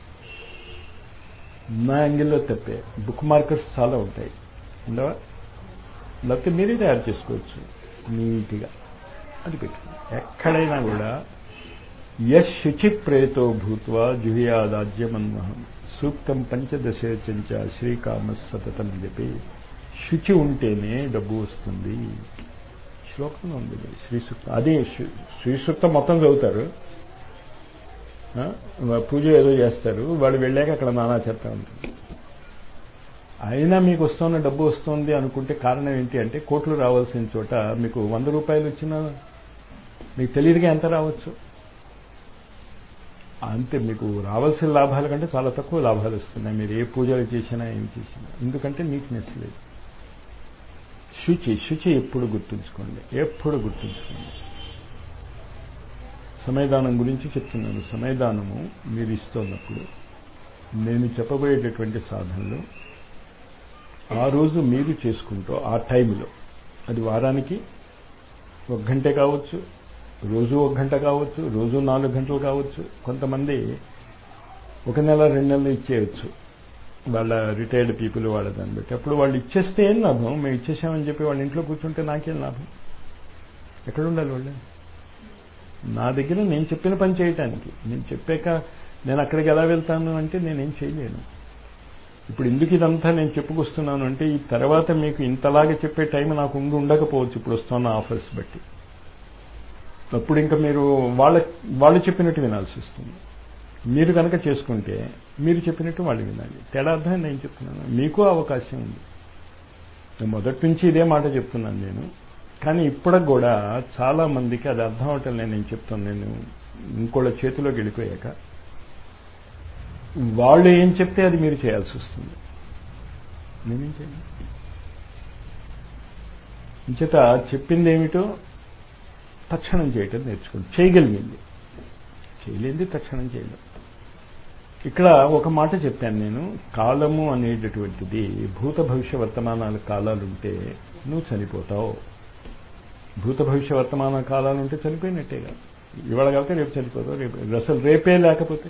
నా యాంగిల్లో తప్పే. బుక్ మార్కర్స్ చాలా ఉంటాయి, ఉండవా? లేకపోతే మీరే తయారు చేసుకోవచ్చు నీట్గా. అది పెట్టుకోండి. ఎక్కడైనా కూడా యశ్ శుచి ప్రేతో భూత్వా జుహ్యాదాజ్యమన్మహం సూక్తం పంచదశేచంచ శ్రీకామ సతతం చెప్పి శుచి ఉంటేనే డబ్బు వస్తుంది. శ్లోకంలో ఉంది శ్రీ సూక్తం. అదే శ్రీ సూక్తం మొత్తం చదువుతారు, పూజ ఏదో చేస్తారు, వాళ్ళు వెళ్ళాక అక్కడ నానా చెప్తా ఉంటుంది. అయినా మీకు వస్తున్న డబ్బు వస్తుంది అనుకుంటే కారణం ఏంటి అంటే కోట్లు రావాల్సిన చోట మీకు వంద రూపాయలు వచ్చినా మీకు తెలియదుగా ఎంత రావచ్చు. అంతే, మీకు రావాల్సిన లాభాల కంటే చాలా తక్కువ లాభాలు వస్తున్నాయి మీరు ఏ పూజలు చేసినా ఏం చేసినా. ఎందుకంటే నీట్నెస్ లేదు. శుచి శుచి ఎప్పుడు గుర్తుంచుకోండి, ఎప్పుడు గుర్తుంచుకోండి. సమయదానం గురించి చెప్తున్నాను. సమయదానము మీరు ఇస్తున్నప్పుడు నేను చెప్పబోయేటటువంటి సాధనలు ఆ రోజు మీరు చేసుకుంటూ ఆ టైంలో, అది వారానికి ఒక గంటే కావచ్చు, రోజు ఒక గంట కావచ్చు, రోజు నాలుగు గంటలు కావచ్చు. కొంతమంది ఒక నెల రెండు నెలలు ఇచ్చేయచ్చు, వాళ్ళ రిటైర్డ్ పీపుల్ వాళ్ళ దాన్ని బట్టి. అప్పుడు వాళ్ళు ఇచ్చేస్తే ఏం లాభం? మేము ఇచ్చేసామని చెప్పి వాళ్ళ ఇంట్లో కూర్చుంటే నాకేం లాభం? ఎక్కడ ఉండాలి వాళ్ళు? నా దగ్గర నేను చెప్పిన పని చేయటానికి. నేను చెప్పాక నేను అక్కడికి ఎలా వెళ్తాను అంటే నేనేం చేయలేను. ఇప్పుడు ఎందుకు ఇదంతా నేను చెప్పుకొస్తున్నాను అంటే ఈ తర్వాత మీకు ఇంతలాగా చెప్పే టైం నాకు ఉండి ఉండకపోవచ్చు ఇప్పుడు వస్తున్న ఆఫర్స్ బట్టి. అప్పుడు ఇంకా మీరు వాళ్ళ వాళ్ళు చెప్పినట్టు వినాల్సి వస్తుంది. మీరు కనుక చేసుకుంటే మీరు చెప్పినట్టు వాళ్ళు వినాలి. తేడా అర్థం నేను చెప్తున్నాను. మీకు అవకాశం ఉంది. మొదటి నుంచి ఇదే మాట చెప్తున్నాను నేను. కానీ ఇప్పటికి కూడా చాలా మందికి అది అర్థం అవటం లేదు. నేను చెప్తాను, నేను ఇంకోళ్ళ చేతిలోకి వెళ్ళిపోయాక వాళ్ళు ఏం చెప్తే అది మీరు చేయాల్సి వస్తుంది. నేనేం చేయాలి? ఇంచేత చెప్పింది ఏమిటో తక్షణం చేయటం నేర్చుకోండి. చేయగలిగింది చేయలేంది తక్షణం చేయలేం. ఇక్కడ ఒక మాట చెప్పాను నేను, కాలము అనేటటువంటిది భూత భవిష్య వర్తమానాల కాలాలుంటే నువ్వు చనిపోతావు. భూత భవిష్య వర్తమాన కాలాలుంటే చనిపోయినట్టేగా. ఇవాళ కాక రేపు చనిపోతావు. రేపు అసలు రేపే లేకపోతే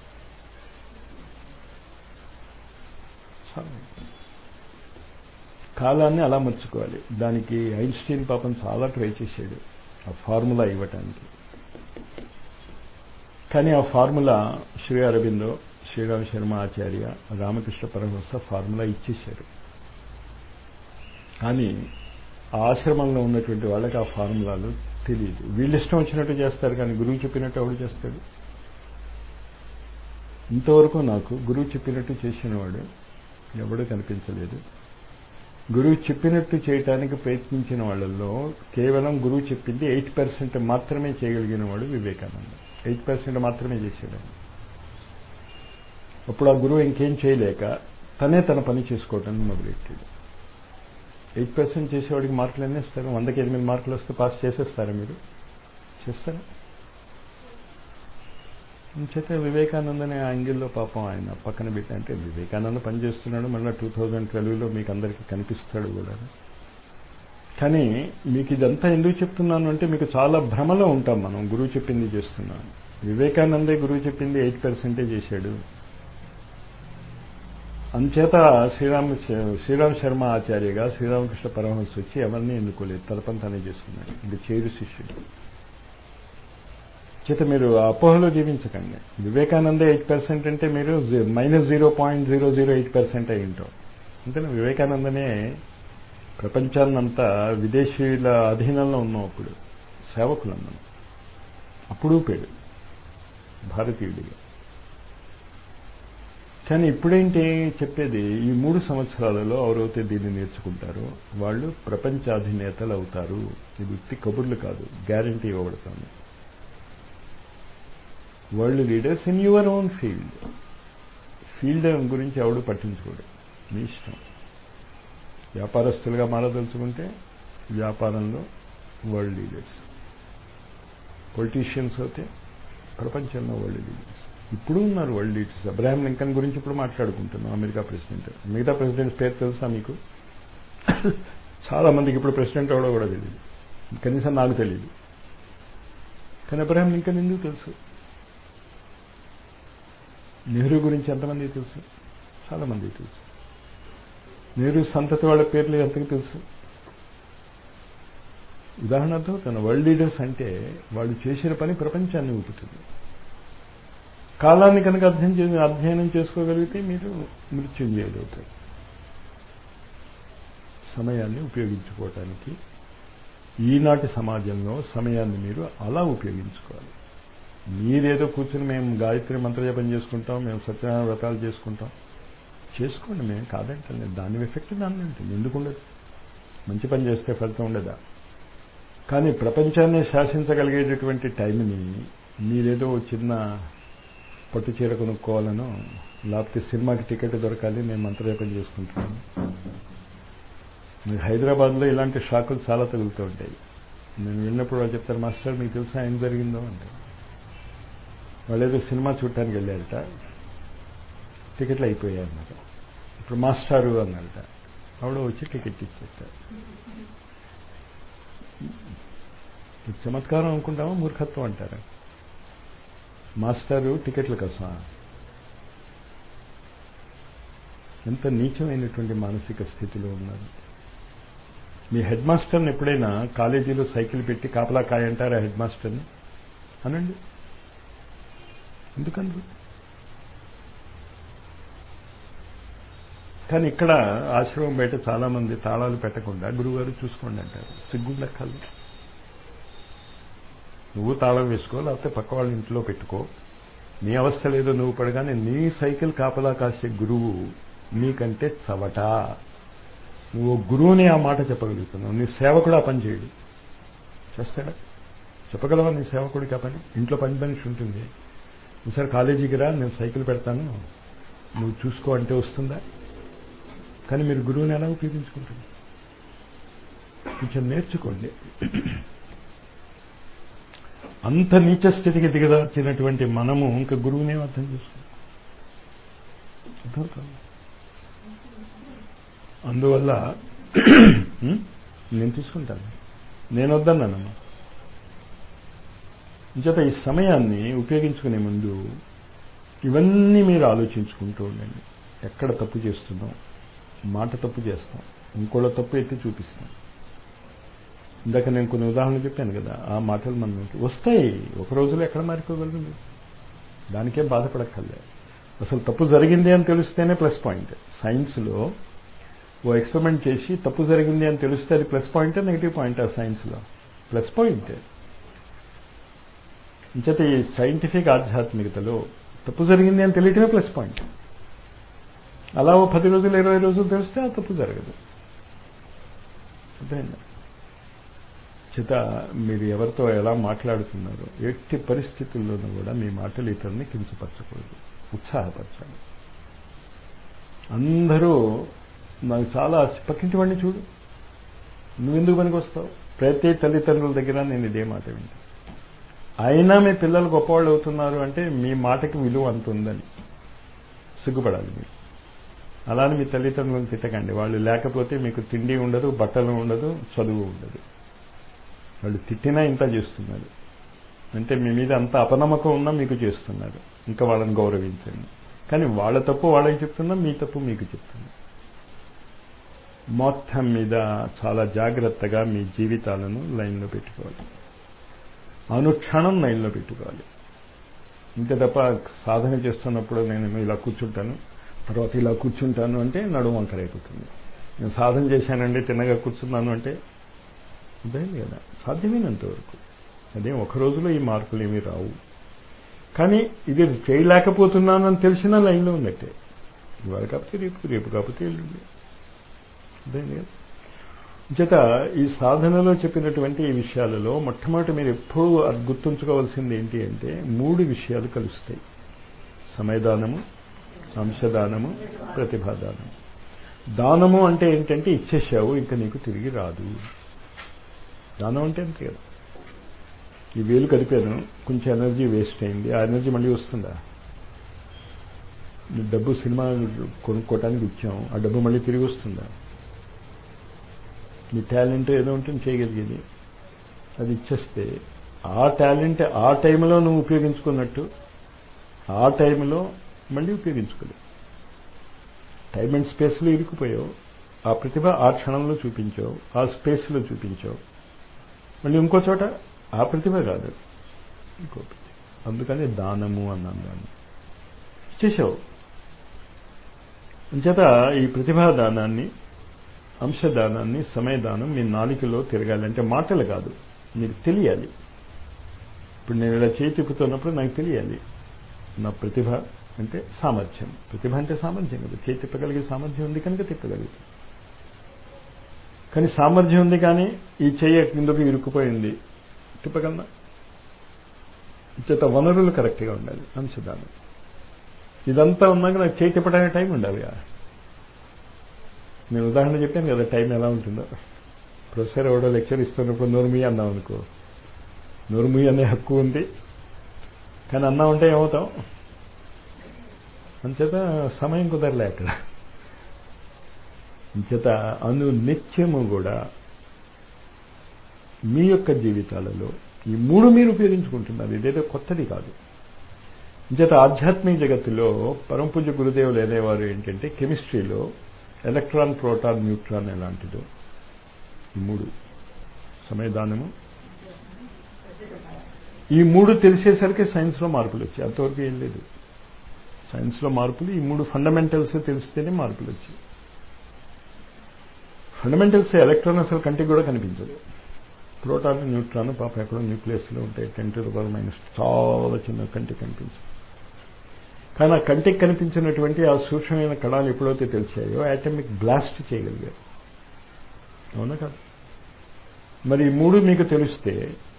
కాలాన్ని అలా మర్చుకోవాలి. దానికి ఐన్స్టీన్ పాపం చాలా ట్రై చేశాడు ఆ ఫార్ములా ఇవ్వటానికి. కానీ ఆ ఫార్ములా శ్రీ అరబిందో, శ్రీరామ శర్మ ఆచార్య, రామకృష్ణ పరమహంస ఫార్ములా ఇచ్చేశారు. కానీ ఆ ఆశ్రమంలో ఉన్నటువంటి వాళ్ళకి ఆ ఫార్ములాలు తెలియదు. వీళ్ళు ఇష్టం వచ్చినట్టు చేస్తారు, కానీ గురువు చెప్పినట్టు ఎవడు చేస్తాడు? ఇంతవరకు నాకు గురువు చెప్పినట్టు చేసినవాడు ఎవడూ కనిపించలేదు. గురువు చెప్పినట్టు చేయటానికి ప్రయత్నించిన వాళ్ళల్లో కేవలం గురువు చెప్పింది ఎయిట్ పర్సెంట్ మాత్రమే చేయగలిగిన వాడు వివేకానంద. ఎయిట్ పర్సెంట్ మాత్రమే చేశాడు. అప్పుడు ఆ గురువు ఇంకేం చేయలేక తనే తన పని చేసుకోవటాన్ని మొదలెట్టాడు. ఎయిట్ పర్సెంట్ చేసేవాడికి మార్కులు ఎన్ని ఇస్తారు? వందకి ఎనిమిది మార్కులు వస్తే పాస్ చేసేస్తారా? మీరు చేస్తారా? చేత వివేకానందనే యాంగిల్లో పాపం ఆయన పక్కన పెట్టి, అంటే వివేకానంద పనిచేస్తున్నాడు, మళ్ళీ టూ థౌజండ్ ట్వెల్వ్లో మీకు అందరికీ కనిపిస్తాడు కూడా. కానీ మీకు ఇదంతా ఎందుకు చెప్తున్నాను అంటే, మీకు చాలా భ్రమలో ఉంటాం మనం. గురువు చెప్పింది చేస్తున్నాను. వివేకానందే గురువు చెప్పింది ఎయిట్ పర్సెంటే చేశాడు. అంచేత శ్రీరామ శ్రీరామ శర్మ ఆచార్యగా శ్రీరామకృష్ణ పరమహంస వచ్చి ఎవరిని ఎన్నుకోలేదు, తలపని తనే చేసుకున్నాడు. ఇది చేరు శిష్యుడు. చేత మీరు అపోహలో జీవించకండి. వివేకానంద ఎయిట్ పర్సెంట్ అంటే మీరు minus zero point zero zero eight percent అయి ఉంటాం. అంతేనా? వివేకానందనే ప్రపంచాన్నంతా విదేశీయుల అధీనంలో ఉన్నాం. అప్పుడు సేవకులు అన్నాం. అప్పుడు పేడు భారతీయుడిగా. కానీ ఇప్పుడేంటి చెప్పేది? ఈ మూడు సంవత్సరాలలో ఎవరైతే దీన్ని నేర్చుకుంటారో వాళ్ళు ప్రపంచాధినేతలు అవుతారు. ఇది ఉత్తి కబుర్లు కాదు, గ్యారంటీ ఇవ్వబడుతుంది. World leaders in your own field. Field గురించి ఎవడు పట్టించుకోడు, మీ ఇష్టం. వ్యాపారస్తులుగా మారదలుచుకుంటే వ్యాపారంలో వరల్డ్ లీడర్స్, పొలిటీషియన్స్ అయితే ప్రపంచంలో వరల్డ్ లీడర్స్. ఇప్పుడు ఉన్నారు వరల్డ్ లీడర్స్. అబ్రహాం లింకన్ గురించి ఇప్పుడు మాట్లాడుకుంటున్నాం, అమెరికా ప్రెసిడెంట్. మిగతా ప్రెసిడెంట్స్ పేరు తెలుసా మీకు? చాలా మందికి ఇప్పుడు ప్రెసిడెంట్ ఎవడో కూడా తెలియదు, కనీసం నాకు తెలియదు. కానీ అబ్రహాం లింకన్ ఎందుకు తెలుసు? నెహ్రూ గురించి ఎంతమందికి తెలుసు? చాలా మందికి తెలుసు. నెహ్రూ సంతతి వాళ్ళ పేర్లు ఎంతకు తెలుసు? ఉదాహరణతో తన వరల్డ్ లీడర్స్ అంటే వాళ్ళు చేసిన పని ప్రపంచాన్ని ఊపుతుంది. కాలాన్ని కనుక అధ్యయనం అధ్యయనం చేసుకోగలిగితే మీరు మృత్యుంజయులవుతారు. సమయాన్ని ఉపయోగించుకోవటానికి ఈనాటి సమాజంలో సమయాన్ని మీరు అలా ఉపయోగించుకోవాలి. మీరేదో కూర్చుని మేము గాయత్రి మంత్రజపం చేసుకుంటాం, మేము సత్యనారాయణ వ్రతాలు చేసుకుంటాం, చేసుకోండి, మేము కాదంటే దాని ఎఫెక్ట్ దాన్ని ఉంటుంది. ఎందుకు ఉండదు? మంచి పని చేస్తే ఫలితం ఉండదా? కానీ ప్రపంచాన్ని శాసించగలిగేటటువంటి టైంని మీరేదో చిన్న పట్టు చీర కొనుక్కోవాలనో, లేకపోతే సినిమాకి టికెట్ దొరకాలి నేను మంత్రజపం చేసుకుంటున్నాను. మీరు హైదరాబాద్లో ఇలాంటి షాకులు చాలా తగులుతూ ఉంటాయి. నేను వెళ్ళినప్పుడు వాళ్ళు చెప్తారు, మాస్టర్ మీకు తెలుసా ఏం జరిగిందో అంటే. వాళ్ళు ఏదో సినిమా చూడటానికి వెళ్ళారట, టికెట్లు అయిపోయాయన్నమాట. ఇప్పుడు మాస్టారు అన్నారట, ఆవిడ వచ్చి టికెట్ ఇచ్చేస్తారు. చమత్కారం అనుకుంటామా, మూర్ఖత్వం అంటారా? మాస్టారు టికెట్ల కోసం. ఎంత నీచమైనటువంటి మానసిక స్థితిలో ఉన్నారు. మీ హెడ్ మాస్టర్ని ఎప్పుడైనా కాలేజీలో సైకిల్ పెట్టి కాపలా కాయంటారా హెడ్ మాస్టర్ని? అనండి, ఎందుకన్నారు? కానీ ఇక్కడ ఆశ్రమం బయట చాలా మంది తాళాలు పెట్టకుండా గురువుగారు చూసుకోండి అంటారు. సిగ్గుండక్కర్లేదు. నువ్వు తాళం వేసుకో, లేకపోతే పక్క వాళ్ళ ఇంట్లో పెట్టుకో, నీ అవస్థ లేదో నువ్వు పడగానే నీ సైకిల్ కాపలా కాసే గురువు నీకంటే చవట. నువ్వు గురువుని ఆ మాట చెప్పగలుగుతున్నావు, నీ సేవకుడు ఆ పని చేయడు. చేస్తాడా? చెప్పగలవా నీ సేవకుడికి ఆ పని? ఇంట్లో పని మనిషి ఉంటుంది, ఒకసారి కాలేజీకి రా నేను సైకిల్ పెడతాను నువ్వు చూసుకో అంటే వస్తుందా? కానీ మీరు గురువుని ఎలా ఉపయోగించుకుంటుంది? కొంచెం నేర్చుకోండి. అంత నీచ స్థితికి దిగదార్చినటువంటి మనము ఇంకా గురువునే అర్థం చేసుకుంటాం. అర్థం కాదు. అందువల్ల నేను తీసుకుంటాను, నేను వద్దన్నానమ్మా. ఇంచేత ఈ సమయాన్ని ఉపయోగించుకునే ముందు ఇవన్నీ మీరు ఆలోచించుకుంటూ ఉండండి. ఎక్కడ తప్పు చేస్తున్నాం, మాట తప్పు చేస్తాం, ఇంకోళ్ళ తప్పు ఎత్తి చూపిస్తాం. ఇందాక నేను కొన్ని ఉదాహరణలు చెప్పాను కదా, ఆ మాటలు మనం వస్తాయి. ఒక రోజులో ఎక్కడ మారిపోగలరు మీరు? దానికేం బాధపడక్కర్లే. అసలు తప్పు జరిగింది అని తెలిస్తేనే ప్లస్ పాయింట్. సైన్స్లో ఓ ఎక్స్పెరిమెంట్ చేసి తప్పు జరిగింది అని తెలిస్తే అది ప్లస్ పాయింటే నెగిటివ్ పాయింట్? ఆ సైన్స్లో ప్లస్ పాయింటే. ఇంచేత ఈ సైంటిఫిక్ ఆధ్యాత్మికతలో తప్పు జరిగింది అని తెలియటమే ప్లస్ పాయింట్. అలా ఓ పది రోజులు ఇరవై రోజులు తెలిస్తే ఆ తప్పు జరగదు. అర్థమైందా? చేత మీరు ఎవరితో ఎలా మాట్లాడుతున్నారో ఎట్టి పరిస్థితుల్లోనూ కూడా మీ మాటలు ఇతరుని కించపరచకూడదు, ఉత్సాహపరచాలి. అందరూ నాకు చాలా పక్కింటి వాడిని చూడు, నువ్వెందుకు పనికి వస్తావు? ప్రతి తల్లిదండ్రుల దగ్గర నేను ఇదే మాట వింటాను. అయినా మీ పిల్లలు గొప్పవాళ్ళు అవుతున్నారు అంటే మీ మాటకి విలువ అంత ఉందని సిగ్గుపడాలి మీరు. అలానే మీ తల్లిదండ్రులను తిట్టకండి. వాళ్ళు లేకపోతే మీకు తిండి ఉండదు, బట్టలు ఉండదు, చదువు ఉండదు. వాళ్ళు తిట్టినా ఇంత చేస్తున్నారు అంటే మీ మీద అంత అపనమ్మకం ఉన్నా మీకు చేస్తున్నారు. ఇంకా వాళ్ళని గౌరవించండి. కానీ వాళ్ళ తప్పు వాళ్ళకి చెప్తున్నా, మీ తప్పు మీకు చెప్తున్నా. మొత్తం మీద చాలా జాగ్రత్తగా మీ జీవితాలను లైన్లో పెట్టుకోవాలి. అనుక్షణం లైన్లో పెట్టుకోవాలి. ఇంత తప్ప సాధన చేస్తున్నప్పుడు నేను ఇలా కూర్చుంటాను, తర్వాత ఇలా కూర్చుంటాను అంటే నడుము వంకర అయిపోతుంది. నేను సాధన చేశానండి తిన్నగా కూర్చున్నాను అంటే అదేం కదా, సాధ్యమైనంత వరకు. అదే ఒక రోజులో ఈ మార్పులు ఏమీ రావు. కానీ ఇది చేయలేకపోతున్నానని తెలిసినా లైన్లో ఉన్నట్టే. ఇవాళ కాకపోతే రేపు, రేపు కాకపోతే ఎల్లుండి. అదే కదా. చేత ఈ సాధనలో చెప్పినటువంటి ఈ విషయాలలో మొట్టమొదటి మీరు ఎప్పుడూ గుర్తుంచుకోవాల్సింది ఏంటి అంటే మూడు విషయాలు కలుస్తాయి: సమయదానము, అంశదానము, ప్రతిభాదానము. దానము అంటే ఏంటంటే ఇచ్చేసావు, ఇంకా నీకు తిరిగి రాదు. దానం అంటే అంతే కదా. ఈ వేలు కలిపాను, కొంచెం ఎనర్జీ వేస్ట్ అయింది, ఆ ఎనర్జీ మళ్ళీ వస్తుందా? డబ్బు సినిమా కొనుక్కోవటానికి ఇచ్చాం, ఆ డబ్బు మళ్ళీ తిరిగి వస్తుందా? మీ టాలెంట్ ఏదో ఉంటుంది చేయగలిగేది, అది ఇచ్చేస్తే ఆ టాలెంట్ ఆ టైంలో నువ్వు ఉపయోగించుకున్నట్టు ఆ టైంలో మళ్ళీ ఉపయోగించుకోలేవు. టైం అండ్ స్పేస్లో ఇరుక్కుపోయావు. ఆ ప్రతిభ ఆ క్షణంలో చూపించావు, ఆ స్పేస్లో చూపించావు. మళ్ళీ ఇంకో చోట ఆ ప్రతిభ కాదు, ఇంకో ప్రతిభ. అందుకని దానము అన్నాను. దాన్ని ఇచ్చేసావు. అంచేత ఈ ప్రతిభాదానాన్ని, అంశదానాన్ని, సమయదానం మీ నాలికలో తిరగాలంటే మాటలు కాదు, మీకు తెలియాలి. ఇప్పుడు నేను ఇలా చేయి తిప్పుతున్నప్పుడు నాకు తెలియాలి నా ప్రతిభ అంటే సామర్థ్యం. ప్రతిభ అంటే సామర్థ్యం కదా, చేయి తిప్పగలిగే సామర్థ్యం ఉంది కనుక తిప్పగలుగుతుంది. కానీ సామర్థ్యం ఉంది కానీ ఈ చెయ్యి కిందకు ఇరుక్కుపోయింది, తిప్పగలనా? చేత వనరులు కరెక్ట్గా ఉండాలి. అంశదానం ఇదంతా ఉన్నాక నాకు చేయి తిప్పడానికి టైం ఉండాలి. నేను ఉదాహరణ చెప్పాను కదా టైం ఎలా ఉంటుందో. ప్రొఫెసర్ ఎవడో లెక్చర్ ఇస్తున్నప్పుడు నోరుమూయి అన్నాం అనుకో, నోరుమూయి అనే హక్కు ఉంది, కానీ అన్నా ఉంటే ఏమవుతాం? అంచేత సమయం కుదరలే అక్కడ. అంచేత అను నిత్యము కూడా మీ యొక్క జీవితాలలో ఈ మూడు మీరు ఉపయోగించుకుంటున్నారు. ఇదేదో కొత్తది కాదు. అంచేత ఆధ్యాత్మిక జగత్తులో పరమపూజ్య గురుదేవులు అనేవారు ఏంటంటే కెమిస్ట్రీలో ఎలక్ట్రాన్, ప్రోటాన్, న్యూట్రాన్ ఎలాంటిదో ఈ మూడు, సమయదానము, ఈ మూడు తెలిసేసరికి సైన్స్లో మార్పులు వచ్చాయి. అంతవరకు ఏం లేదు. సైన్స్లో మార్పులు ఈ మూడు ఫండమెంటల్స్ తెలిస్తేనే మార్పులు వచ్చాయి. ఫండమెంటల్స్ ఎలక్ట్రాన్ అసలు కంటికి కూడా కనిపించదు. ప్రోటాన్, న్యూట్రాన్ పాప ఎక్కడో న్యూక్లియస్లో ఉంటాయి. Ten to the power minus చాలా చిన్న కంటికి కనిపించదు. కానీ ఆ కంటికి కనిపించినటువంటి ఆ సూక్ష్మమైన కణాలు ఎప్పుడైతే తెలిసాయో యాటమిక్ బ్లాస్ట్ చేయగలిగారు. అవునా కాదు? మరి ఈ మూడు మీకు తెలిస్తే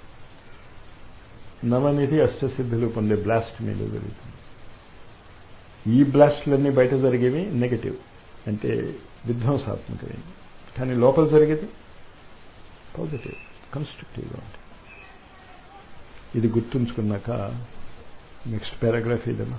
నవనిధి అష్టసిద్ధులు పొందే బ్లాస్ట్ మీకు జరుగుతుంది. ఈ బ్లాస్ట్లన్నీ బయట జరిగేవి నెగటివ్, అంటే విధ్వంసాత్మకమైనవి. కానీ లోపల జరిగేది పాజిటివ్, కన్స్ట్రక్టివ్గా ఉంటుంది. ఇది గుర్తుంచుకున్నాక నెక్స్ట్ పారాగ్రాఫ్ ఏదమ్మా.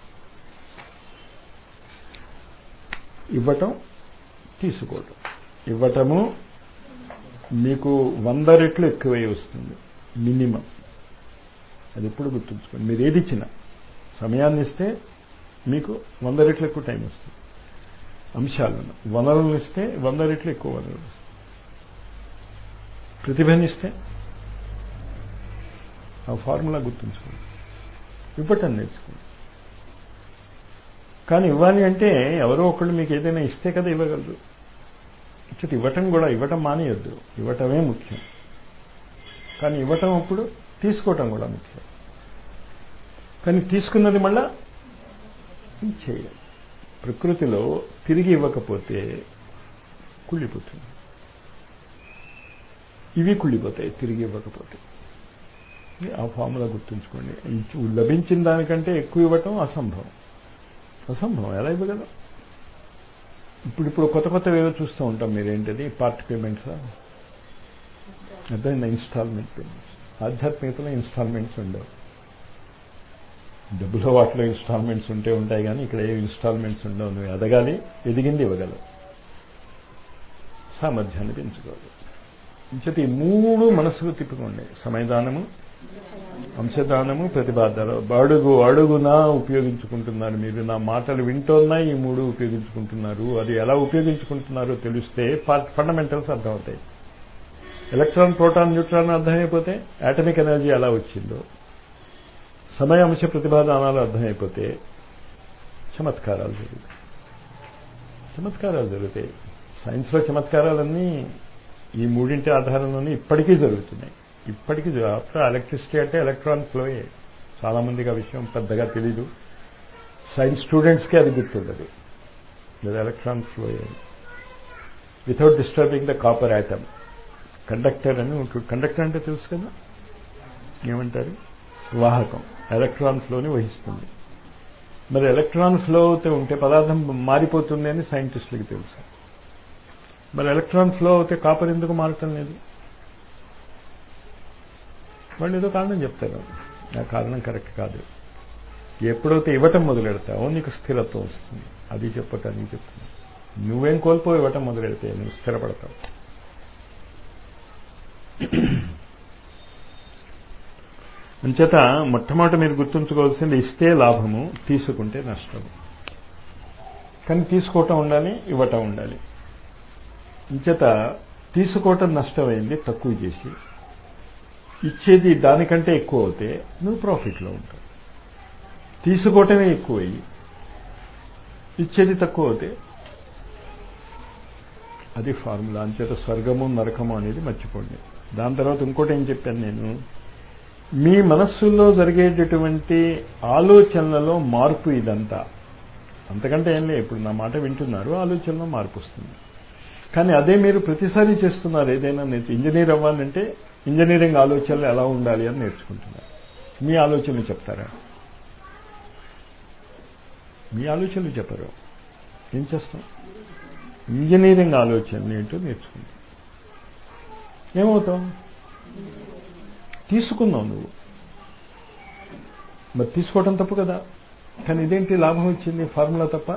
ఇవ్వటం తీసుకోవటం. ఇవ్వటము మీకు వంద రెట్లు ఎక్కువై వస్తుంది మినిమం. అది ఎప్పుడు గుర్తుంచుకోండి. మీరు ఏది ఇచ్చినా సమయాన్ని ఇస్తే మీకు వంద రెట్లు ఎక్కువ టైం వస్తుంది. అంశాలను వనరులను ఇస్తే వంద రెట్లు ఎక్కువ వనరులు వస్తాయి. ప్రతిభనిస్తే ఆ ఫార్ములా గుర్తుంచుకోండి. ఇవ్వటం నేర్చుకోండి. కానీ ఇవ్వాలి అంటే ఎవరో ఒకళ్ళు మీకు ఏదైనా ఇస్తే కదా ఇవ్వగలరు. ఇచ్చట ఇవ్వటం కూడా ఇవ్వటం మానేయొద్దు. ఇవ్వటమే ముఖ్యం. కానీ ఇవ్వటం అప్పుడు తీసుకోవటం కూడా ముఖ్యం. కానీ తీసుకున్నది మళ్ళా చేయాలి. ప్రకృతిలో తిరిగి ఇవ్వకపోతే కుళ్ళిపోతుంది. ఇవి కుళ్ళిపోతాయి తిరిగి ఇవ్వకపోతే. ఆ ఫార్ములా గుర్తుంచుకోండి. లభించిన దానికంటే ఎక్కువ ఇవ్వటం అసంభవం. అసంభవం. ఎలా ఇవ్వగలం? ఇప్పుడు ఇప్పుడు కొత్త కొత్తవి ఏవో చూస్తూ ఉంటాం. మీరేంటది పార్ట్ పేమెంట్సా? అర్థమైందా? Instalment payments. ఆధ్యాత్మికతలో ఇన్స్టాల్మెంట్స్ ఉండవు. డబ్బులో వాటిలో ఇన్స్టాల్మెంట్స్ ఉంటే ఉంటాయి కానీ ఇక్కడ ఏ ఇన్స్టాల్మెంట్స్ ఉండవు. నువ్వు ఎదగాలి, ఎదిగింది ఇవ్వగలవు, సామర్థ్యాన్ని పెంచుకోవాలి. ఇంచేత ఈ మూడు మనసుకు తిప్పుకోండి. సమయదానము, అంశదానము, ప్రతిపాదన. అడుగు అడుగునా ఉపయోగించుకుంటున్నారు మీరు. నా మాటలు వింటోన్నా ఈ మూడు ఉపయోగించుకుంటున్నారు. అది ఎలా ఉపయోగించుకుంటున్నారో తెలిస్తే ఫండమెంటల్స్ అర్థమవుతాయి. ఎలక్ట్రాన్, ప్రోటాన్, న్యూట్రాన్ అర్థమైపోతే యాటమిక్ ఎనర్జీ ఎలా వచ్చిందో, సమయ అంశ ప్రతిపాదనాలు అర్థమైపోతే చమత్కారాలు జరుగుతాయి. చమత్కారాలు జరుగుతాయి. సైన్స్లో చమత్కారాలన్నీ ఈ మూడింటి ఆధారంలోనే ఇప్పటికీ జరుగుతున్నాయి. ఇప్పటికీ ఆఫ్టర్ ఎలక్ట్రిసిటీ అంటే ఎలక్ట్రాన్ ఫ్లోయే. చాలా మందికి ఆ విషయం పెద్దగా తెలీదు. సైన్స్ స్టూడెంట్స్కి అది గుర్తుండదు. లేదా ఎలక్ట్రాన్ ఫ్లోయే without disturbing the copper atom. Conductor అని కండక్టర్ అంటే తెలుసు కదా, ఏమంటారు? వాహకం. ఎలక్ట్రాన్ ఫ్లోని వహిస్తుంది. మరి ఎలక్ట్రాన్ ఫ్లో అవుతూ ఉంటే పదార్థం మారిపోతుంది అని సైంటిస్టులకి తెలుసు. మరి ఎలక్ట్రాన్ ఫ్లో అవుతే కాపర్ ఎందుకు మారటం లేదు? వాళ్ళు ఏదో కారణం చెప్తారు. ఆ కారణం కరెక్ట్ కాదు. ఎప్పుడైతే ఇవ్వటం మొదలెడతావో నీకు స్థిరత్వం వస్తుంది. అది చెప్పక నీకు చెప్తుంది. నువ్వేం కోల్పో ఇవ్వటం మొదలెడితే నువ్వు స్థిరపడతావు. అంచేత మొట్టమొదట మీరు గుర్తుంచుకోవాల్సింది ఇస్తే లాభము, తీసుకుంటే నష్టము. కానీ తీసుకోవటం ఉండాలి, ఇవ్వటం ఉండాలి. అంచేత తీసుకోవటం నష్టమైంది తక్కువ చేసి, ఇచ్చేది దానికంటే ఎక్కువ అవుతే నువ్వు ప్రాఫిట్లో ఉంటావు. తీసుకోవటమే ఎక్కువయ్యి ఇచ్చేది తక్కువ అవుతే అది ఫార్ములా. అంచేత స్వర్గము నరకము అనేది మర్చిపోండి. దాని తర్వాత ఇంకోటి ఏం చెప్పాను నేను, మీ మనస్సుల్లో జరిగేటటువంటి ఆలోచనలలో మార్పు ఇదంతా. అంతకంటే ఏం లేదు. ఇప్పుడు నా మాట వింటున్నారు, ఆలోచనలో మార్పు వస్తుంది. కానీ అదే మీరు ప్రతిసారి చేస్తున్నారు. ఏదైనా నేర్చు ఇంజనీర్ అవ్వాలంటే ఇంజనీరింగ్ ఆలోచనలు ఎలా ఉండాలి అని నేర్చుకుంటున్నారు. మీ ఆలోచనలు చెప్తారా? మీ ఆలోచనలు చెప్పరు. ఏం చేస్తాం? ఇంజనీరింగ్ ఆలోచనలు ఏంటో నేర్చుకుంటాం. ఏమవుతావు? తీసుకున్నావు నువ్వు. మరి తీసుకోవటం తప్పు కదా. కానీ ఇదేంటి లాభం వచ్చింది? ఫార్ములా తప్ప.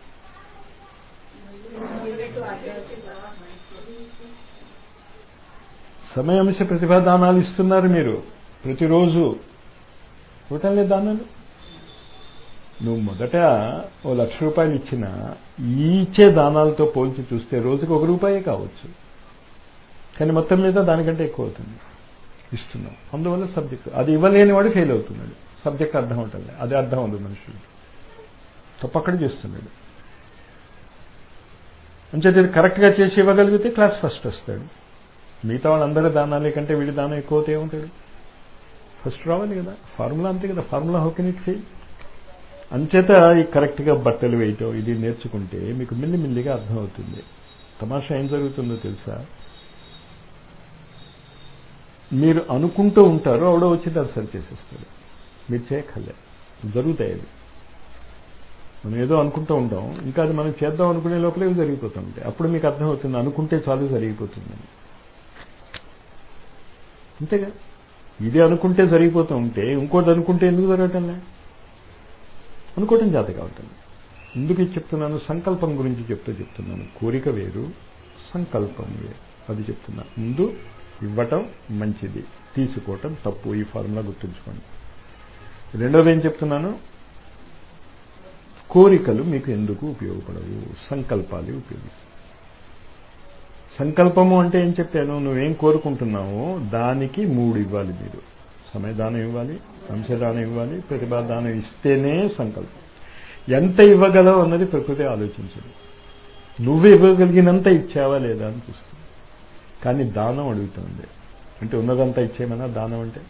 సమయాంశ ప్రతిభాదానాలు ఇస్తున్నారు మీరు ప్రతిరోజు. ఇవ్వటం లేదు దానాలు. నువ్వు మొదట ఓ లక్ష రూపాయలు ఇచ్చినా ఇచ్చే దానాలతో పోల్చి చూస్తే రోజుకి ఒక రూపాయే కావచ్చు. కానీ మొత్తం మీద దానికంటే ఎక్కువ అవుతుంది ఇస్తున్నాం. అందువల్ల సబ్జెక్ట్ అది ఇవ్వలేని వాడు ఫెయిల్ అవుతున్నాడు. సబ్జెక్ట్ అర్థం ఉంటుంది. అది అర్థం అవుతుంది మనుషులు. తప్పక్కడ చేస్తున్నాడు. అంచేది కరెక్ట్గా చేసి ఇవ్వగలిగితే క్లాస్ ఫస్ట్ వస్తాడు. మిగతా వాళ్ళందరూ దానాలే కంటే వీడి దానం ఎక్కువ అవుతే ఏమవుతాడు? ఫస్ట్ రావాలి కదా. ఫార్ములా అంతే కదా. Formula how can it fail? అంచేత ఈ కరెక్ట్గా బట్టలు వేయటం ఇది నేర్చుకుంటే మీకు మిల్లిమిల్లిగా అర్థమవుతుంది. తమాషా ఏం జరుగుతుందో తెలుసా? మీరు అనుకుంటూ ఉంటారు, ఆవిడ వచ్చి దాన్ని సరి చేసేస్తాడు. మీరు చేయక్కర్లే. జరుగుతాయి అవి. మనం ఏదో అనుకుంటూ ఉంటాం, ఇంకా అది మనం చేద్దాం అనుకునే లోపలే ఇవి జరిగిపోతూ ఉంటాయి. అప్పుడు మీకు అర్థమవుతుంది అనుకుంటే చాలు జరిగిపోతుందని. అంతేగా. ఇది అనుకుంటే జరిగిపోతూ ఉంటే ఇంకోటి అనుకుంటే ఎందుకు జరగటంలే? అనుకోవటం చేత కావటం. ఎందుకు ఇది చెప్తున్నాను? సంకల్పం గురించి చెప్తూ చెప్తున్నాను. కోరిక వేరు, సంకల్పం వేరు. అది చెప్తున్నా. ముందు ఇవ్వటం మంచిది, తీసుకోవటం తప్పు. ఈ ఫార్ములా గుర్తుంచుకోండి. రెండోది ఏం చెప్తున్నాను? కోరికలు మీకు ఎందుకు ఉపయోగపడవు? సంకల్పాలు ఉపయోగిస్తాయి. సంకల్పము అంటే ఏం చెప్పాను? నువ్వేం కోరుకుంటున్నావో దానికి మూడు ఇవ్వాలి. మీరు సమయదానం ఇవ్వాలి, అంశదానం ఇవ్వాలి, ప్రతిభాదానం ఇస్తేనే సంకల్పం. ఎంత ఇవ్వగలవు అన్నది ప్రకృతి ఆలోచించదు. నువ్వు ఇవ్వగలిగినంత ఇచ్చావా లేదా అని చూస్తుంది. కానీ దానం అడుగుతుంది. అంటే ఉన్నదంతా ఇచ్చేయమన్నా దానం అంటే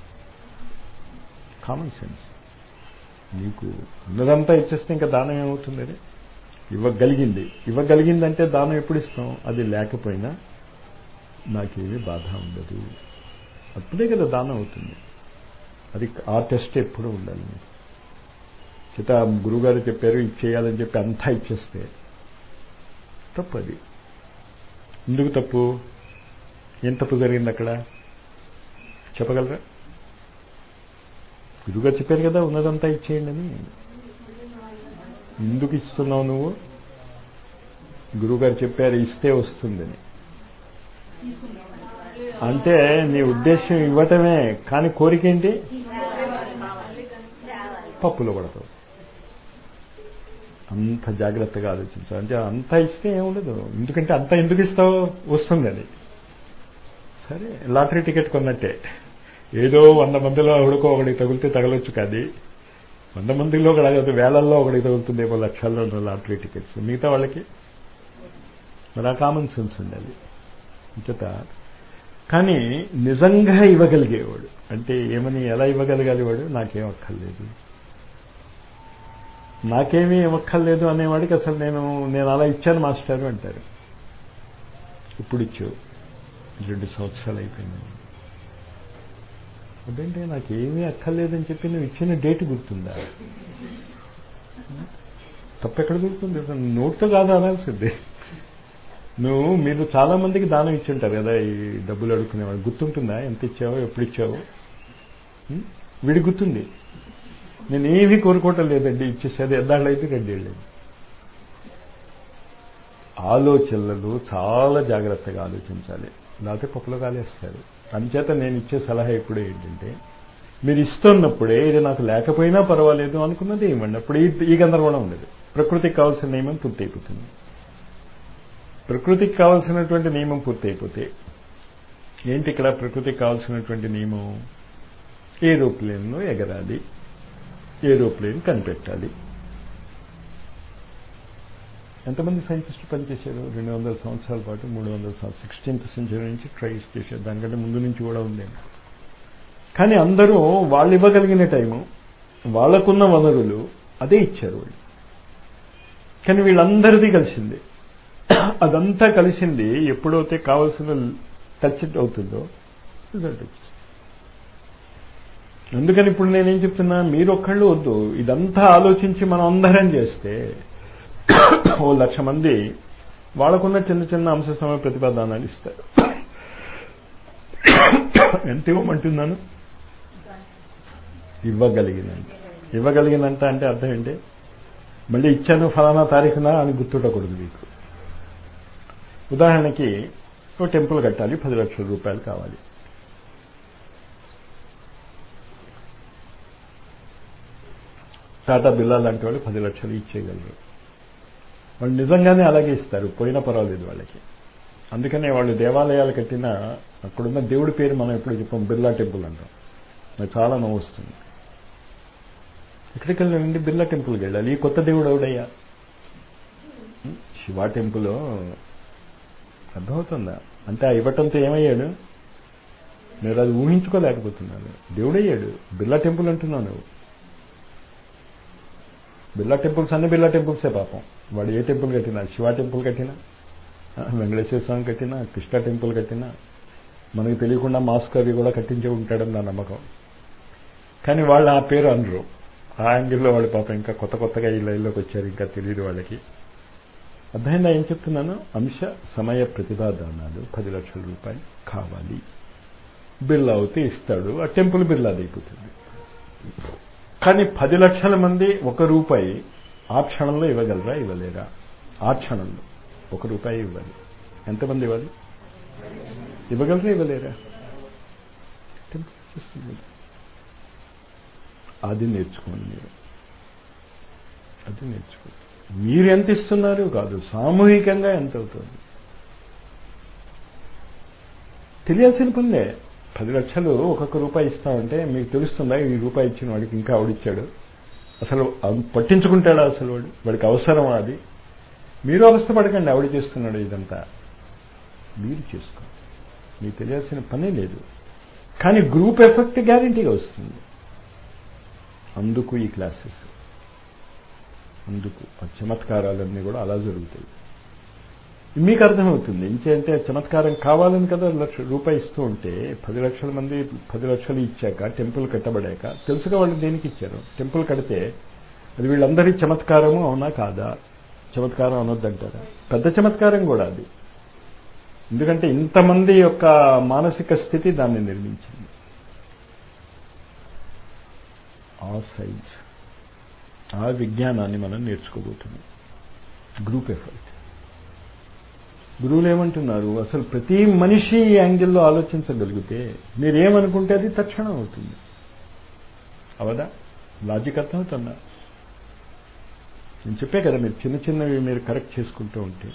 కామన్ సెన్స్. నీకు ఉన్నదంతా ఇచ్చేస్తే ఇంకా దానం ఏమవుతుంది? అది ఇవ్వగలిగింది ఇవ్వగలిగిందంటే దానం ఎప్పుడు ఇస్తాం? అది లేకపోయినా నాకేమీ బాధ ఉండదు, అప్పుడే కదా దానం అవుతుంది. అది ఆ టెస్ట్ ఎప్పుడూ ఉండాలి. మీకు చేత గురువుగారు చెప్పారు ఇచ్చేయాలని చెప్పి అంతా ఇచ్చేస్తే తప్పు. అది ఎందుకు తప్పు? ఏం తప్పు జరిగింది అక్కడ చెప్పగలరా? గురువుగారు చెప్పారు కదా ఉన్నదంతా ఇచ్చేయండి అని. ఎందుకు ఇస్తున్నావు నువ్వు? గురువుగారు చెప్పారు ఇస్తే వస్తుందని. అంటే నీ ఉద్దేశం ఇవ్వటమే, కానీ కోరిక ఏంటి? పప్పులో పడతావు. అంత జాగ్రత్తగా ఆలోచించాలి. అంటే అంతా ఇస్తే ఏముండదు. ఎందుకంటే అంతా ఎందుకు ఇస్తావు? వస్తుందని. సరే, లాటరీ టికెట్ కొన్నట్టే. ఏదో వంద మందిలో ఎవడికో ఒకడికి తగిలితే తగలొచ్చు. కానీ వంద మందిలో కాదు, వేలల్లో ఒకడికి తగులుతుందేమో, లక్షల్లో ఉన్న లాటరీ టికెట్స్. మిగతా వాళ్ళకి మరి ఆ కామన్ సెన్స్ ఉండాలి. అంచేత కానీ నిజంగా ఇవ్వగలిగేవాడు అంటే ఏమని, ఎలా ఇవ్వగలిగాలి వాడు? నాకేం అక్కర్లేదు, నాకేమీ ఇవ్వక్కర్లేదు అనేవాడికి అసలు నేను నేను అలా ఇచ్చాను మాస్టారు అంటారు. ఇప్పుడు ఇచ్చావు, రెండు సంవత్సరాలు అయిపోయింది. అదేంటే నాకేమీ అక్కర్లేదని చెప్పి నువ్వు ఇచ్చిన డేట్ గుర్తుందా? తప్పెక్కడ గుర్తుంది? నోట్తో కాదు అనాల్సిందే. నువ్వు మీరు చాలా మందికి దానం ఇచ్చుంటారు కదా, ఈ డబ్బులు అడుక్కునేవాడు. గుర్తుంటుందా ఎంత ఇచ్చావో, ఎప్పుడు ఇచ్చావో? వీడికి గుర్తుంది. నేను ఏమీ కోరుకోవటం లేదండి, ఇచ్చేసేది. ఎన్నాళ్ళు అయితే రెండేళ్ళు. ఆలోచనలు చాలా జాగ్రత్తగా ఆలోచించాలి, లేకపోతే పప్పులో కాలేస్తారు. అంచేత నేను ఇచ్చే సలహా ఇప్పుడు ఏంటంటే, మీరు ఇస్తున్నప్పుడే ఇది నాకు లేకపోయినా పర్వాలేదు అనుకున్నది ఇవ్వండి. అప్పుడు ఈ గందరగోళం ఉండదు. ప్రకృతికి కావాల్సిన నియమం పూర్తయిపోతుంది. ప్రకృతికి కావాల్సినటువంటి నియమం పూర్తయిపోతే ఏంటి ఇక్కడ ప్రకృతికి కావాల్సినటువంటి నియమం? ఏరోప్లేన్లో ఎగరాలి, ఏరోప్లేన్ కనిపెట్టాలి. ఎంతమంది సైంటిస్టులు పనిచేశారు? రెండు వందల సంవత్సరాల పాటు, మూడు వందల సంవత్సరాలు సిక్స్టీన్త్ సెంచరీ నుంచి ట్రై చేశారు. దానికంటే ముందు నుంచి కూడా ఉండేది. కానీ అందరూ వాళ్ళు ఇవ్వగలిగిన టైము, వాళ్ళకున్న వనరులు అదే ఇచ్చారు వాళ్ళు. కానీ వీళ్ళందరిది కలిసింది. అదంతా కలిసింది ఎప్పుడైతే కావాల్సిన టచ్ అవుతుందో రిజల్ట్ వచ్చింది. అందుకని ఇప్పుడు నేనేం చెప్తున్నా, మీరు ఒక్కళ్ళు వద్దు, ఇదంతా ఆలోచించి మనం అందరం చేస్తే ఓ లక్ష మంది వాళ్ళకున్న చిన్న చిన్న అంశ సమయ ప్రతిపాదనాలు ఇస్తారు. ఎంత ఇవ్వమంటున్నాను? ఇవ్వగలిగినంత. ఇవ్వగలిగినంత అంటే అర్థం ఏంటి? మళ్ళీ ఇచ్చాను ఫలానా తారీఖున అని గుర్తుండకూడదు మీకు. ఉదాహరణకి ఓ టెంపుల్ కట్టాలి, పది లక్షల రూపాయలు కావాలి. టాటా బిర్లా లాంటి వాళ్ళు పది లక్షలు ఇచ్చేయగలరు. వాళ్ళు నిజంగానే అలాగే ఇస్తారు, పోయినా పర్వాలేదు వాళ్ళకి. అందుకనే వాళ్ళు దేవాలయాలు కట్టినా అక్కడున్న దేవుడి పేరు మనం ఎప్పుడు చెప్పాం, బిర్లా టెంపుల్ అంటాం. నాకు చాలా నవ్వు వస్తుంది. ఎక్కడికి వెళ్ళండి? బిర్లా టెంపుల్కి వెళ్ళాలి. ఈ కొత్త దేవుడు ఎవడయ్యా? శివ టెంపుల్. అర్థమవుతుందా? అంటే ఆ ఇవ్వటంతో ఏమయ్యాడు? నేను అది ఊహించుకోలేకపోతున్నాను. దేవుడయ్యాడు. బిర్లా టెంపుల్ అంటున్నావు నువ్వు. బిర్లా టెంపుల్స్ అన్ని బిర్లా టెంపుల్సే పాపం. వాడు ఏ టెంపుల్ కట్టినా, శివ టెంపుల్ కట్టినా, వెంకటేశ్వర స్వామి కట్టినా, కృష్ణ టెంపుల్ కట్టినా, మనకు తెలియకుండా మాస్క్ అవి కూడా కట్టించే ఉంటాడని నా నమ్మకం. కానీ వాళ్ళు ఆ పేరు అనరు. ఆ యాంగిల్లో వాళ్ళు పాపం ఇంకా కొత్త కొత్తగా ఈ లైన్లోకి వచ్చారు, ఇంకా తెలియదు వాళ్ళకి. అర్థమైందా ఏం చెప్తున్నాను? అంశ సమయ ప్రతిభాదానాలు పది లక్షల రూపాయలు కావాలి. బిర్లా అవుతే ఇస్తాడు, ఆ టెంపుల్ బిర్లాది అయిపోతుంది. కానీ పది లక్షల మంది ఒక రూపాయి ఆ క్షణంలో ఇవ్వగలరా, ఇవ్వలేరా? ఆ క్షణంలో ఒక రూపాయి ఇవ్వాలి. ఎంతమంది ఇవ్వాలి? ఇవ్వగలరా, ఇవ్వలేరా? టెంపుల్ చూస్తుంది. అది నేర్చుకోండి మీరు, అది నేర్చుకోండి. మీరు ఎంత ఇస్తున్నారు కాదు, సామూహికంగా ఎంత అవుతుంది తెలియాల్సిన పనిలే. పది లక్షలు ఒక్కొక్క రూపాయి ఇస్తామంటే మీకు తెలుస్తుందా ఈ రూపాయి ఇచ్చిన వాడికి ఇంకా ఆవిడిచ్చాడు, అసలు పట్టించుకుంటాడా, అసలు వాడు వాడికి అవసరమా? అది మీరు అవస్థ పడకండి, ఆవిడ చేస్తున్నాడు ఇదంతా, మీరు చేసుకోండి. మీకు తెలియాల్సిన పనే లేదు. కానీ గ్రూప్ ఎఫెక్ట్ గ్యారంటీగా వస్తుంది. అందుకు ఈ క్లాసెస్, అందుకు ఆ చమత్కారాలన్నీ కూడా అలా జరుగుతాయి. మీకు అర్థమవుతుంది. ఇంకేంటే చమత్కారం కావాలని కదా లక్ష రూపాయి ఇస్తూ ఉంటే, పది లక్షల మంది పది లక్షలు ఇచ్చాక టెంపుల్ కట్టబడాక తెలుసుగా వాళ్ళు దేనికి ఇచ్చారు. టెంపుల్ కడితే అది వీళ్ళందరి చమత్కారము అవునా కాదా? చమత్కారం అనొద్దంటారా? పెద్ద చమత్కారం కూడా అది. ఎందుకంటే ఇంతమంది యొక్క మానసిక స్థితి దాన్ని నిర్మించింది. ఆ సైన్స్, ఆ విజ్ఞానాన్ని మనం నేర్చుకోబోతున్నాం. Group effort. గురువులు ఏమంటున్నారు, అసలు ప్రతి మనిషి ఈ యాంగిల్లో ఆలోచించగలిగితే మీరేమనుకుంటే అది తక్షణం అవుతుంది. అవదా? లాజిక్ అర్థమవుతుందా? నేను చెప్పే కదా, మీరు చిన్న చిన్నవి మీరు కరెక్ట్ చేసుకుంటూ ఉంటే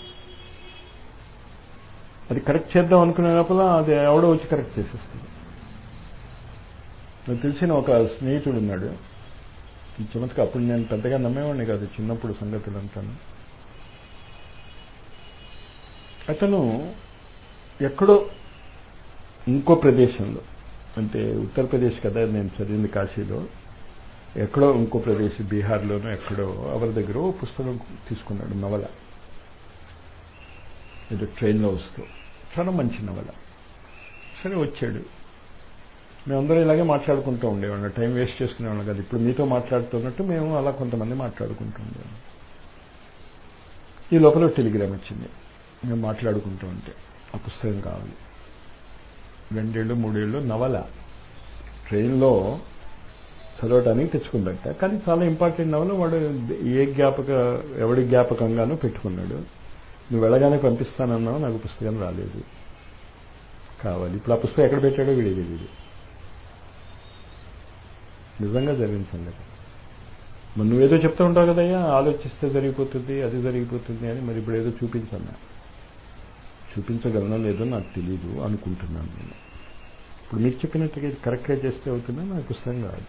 అది కరెక్ట్ చేద్దాం అనుకునేటప్పుడు అది ఎవడో వచ్చి కరెక్ట్ చేసేస్తుంది. నాకు తెలిసిన ఒక స్నేహితుడు ఉన్నాడు. ఈ చమత్కారం అప్పుడు నేను పెద్దగా నమ్మేవాడిని కాదు, చిన్నప్పుడు సంగతులంతాను. అతను ఎక్కడో ఇంకో ప్రదేశంలో, అంటే ఉత్తరప్రదేశ్ కదా నేను చదివింది, కాశీలో, ఎక్కడో ఇంకో ప్రదేశ్ బీహార్లోనూ ఎక్కడో ఎవరి దగ్గర పుస్తకం తీసుకున్నాడు, నవల. ఏదో ట్రైన్లో వస్తూ, చాలా మంచి నవల. సరే వచ్చాడు. మేమందరం ఇలాగే మాట్లాడుకుంటూ ఉండేవాళ్ళం, టైం వేస్ట్ చేసుకునేవాళ్ళం కదా. ఇప్పుడు మీతో మాట్లాడుతున్నట్టు మేము అలా కొంతమంది మాట్లాడుకుంటూ ఉండేవాళ్ళం. ఈ లోపల టెలిగ్రామ్ వచ్చింది. మేము మాట్లాడుకుంటూ ఉంటే ఆ పుస్తకం కావాలి. రెండేళ్ళు మూడేళ్ళు నవల ట్రైన్లో చదవటానికి తెచ్చుకుందట. కానీ చాలా ఇంపార్టెంట్ నవల. వాడు ఏ జ్ఞాపక ఎవడి జ్ఞాపకంగానూ పెట్టుకున్నాడు. నువ్వు వెళ్ళగానే పంపిస్తానన్నావు, నాకు పుస్తకం రాలేదు, కావాలి. ఇప్పుడు ఆ పుస్తకం ఎక్కడ పెట్టాడో వీడికి తెలియదు. నిజంగా జరిగిన సంగతి. మరి నువ్వేదో చెప్తూ ఉంటావు కదయ్యా, ఆలోచిస్తే జరిగిపోతుంది, అది జరిగిపోతుంది అని. మరి ఇప్పుడు ఏదో చూపించన్నా, చూపించగలనో లేదో నాకు తెలియదు అనుకుంటున్నాను నేను. ఇప్పుడు మీకు చెప్పినట్టుగా ఇది కరెక్ట్గా చేస్తే అవుతుందా? నాకు పుస్తకం కాదు.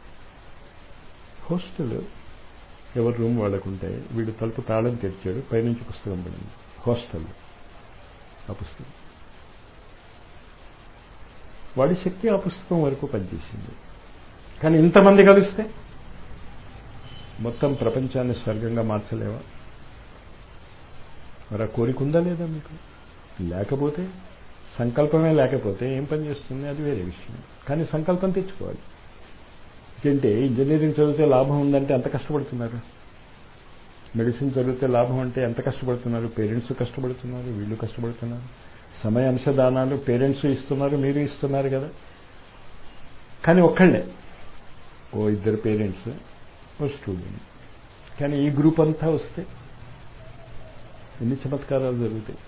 హాస్టల్ ఎవరి రూమ్ వాళ్ళకుంటే వీడు తలుపు తాళం తెరిచాడు, పైనుంచి పుస్తకం పడింది. హాస్టల్ ఆ పుస్తకం, వాడి శక్తి ఆ పుస్తకం వరకు పనిచేసింది. కానీ ఇంతమంది కలిస్తే మొత్తం ప్రపంచాన్ని స్వర్గంగా మార్చలేవా? మరి ఆ కోరిక ఉందా లేదా మీకు? లేకపోతే, సంకల్పమే లేకపోతే ఏం పని చేస్తుంది, అది వేరే విషయం. కానీ సంకల్పం తెచ్చుకోవాలి. ఏంటంటే ఇంజనీరింగ్ చదివితే లాభం ఉందంటే ఎంత కష్టపడుతున్నారు, మెడిసిన్ చదివితే లాభం అంటే ఎంత కష్టపడుతున్నారు, పేరెంట్స్ కష్టపడుతున్నారు, వీళ్ళు కష్టపడుతున్నారు. సమయ అంశదానాలు పేరెంట్స్ ఇస్తున్నారు, మీరు ఇస్తున్నారు కదా. కానీ ఒక్కళ్ళే, ఓ ఇద్దరు పేరెంట్స్, ఓ స్టూడెంట్. కానీ ఈ గ్రూప్ అంతా వస్తే ఎన్ని చమత్కారాలు జరుగుతాయి.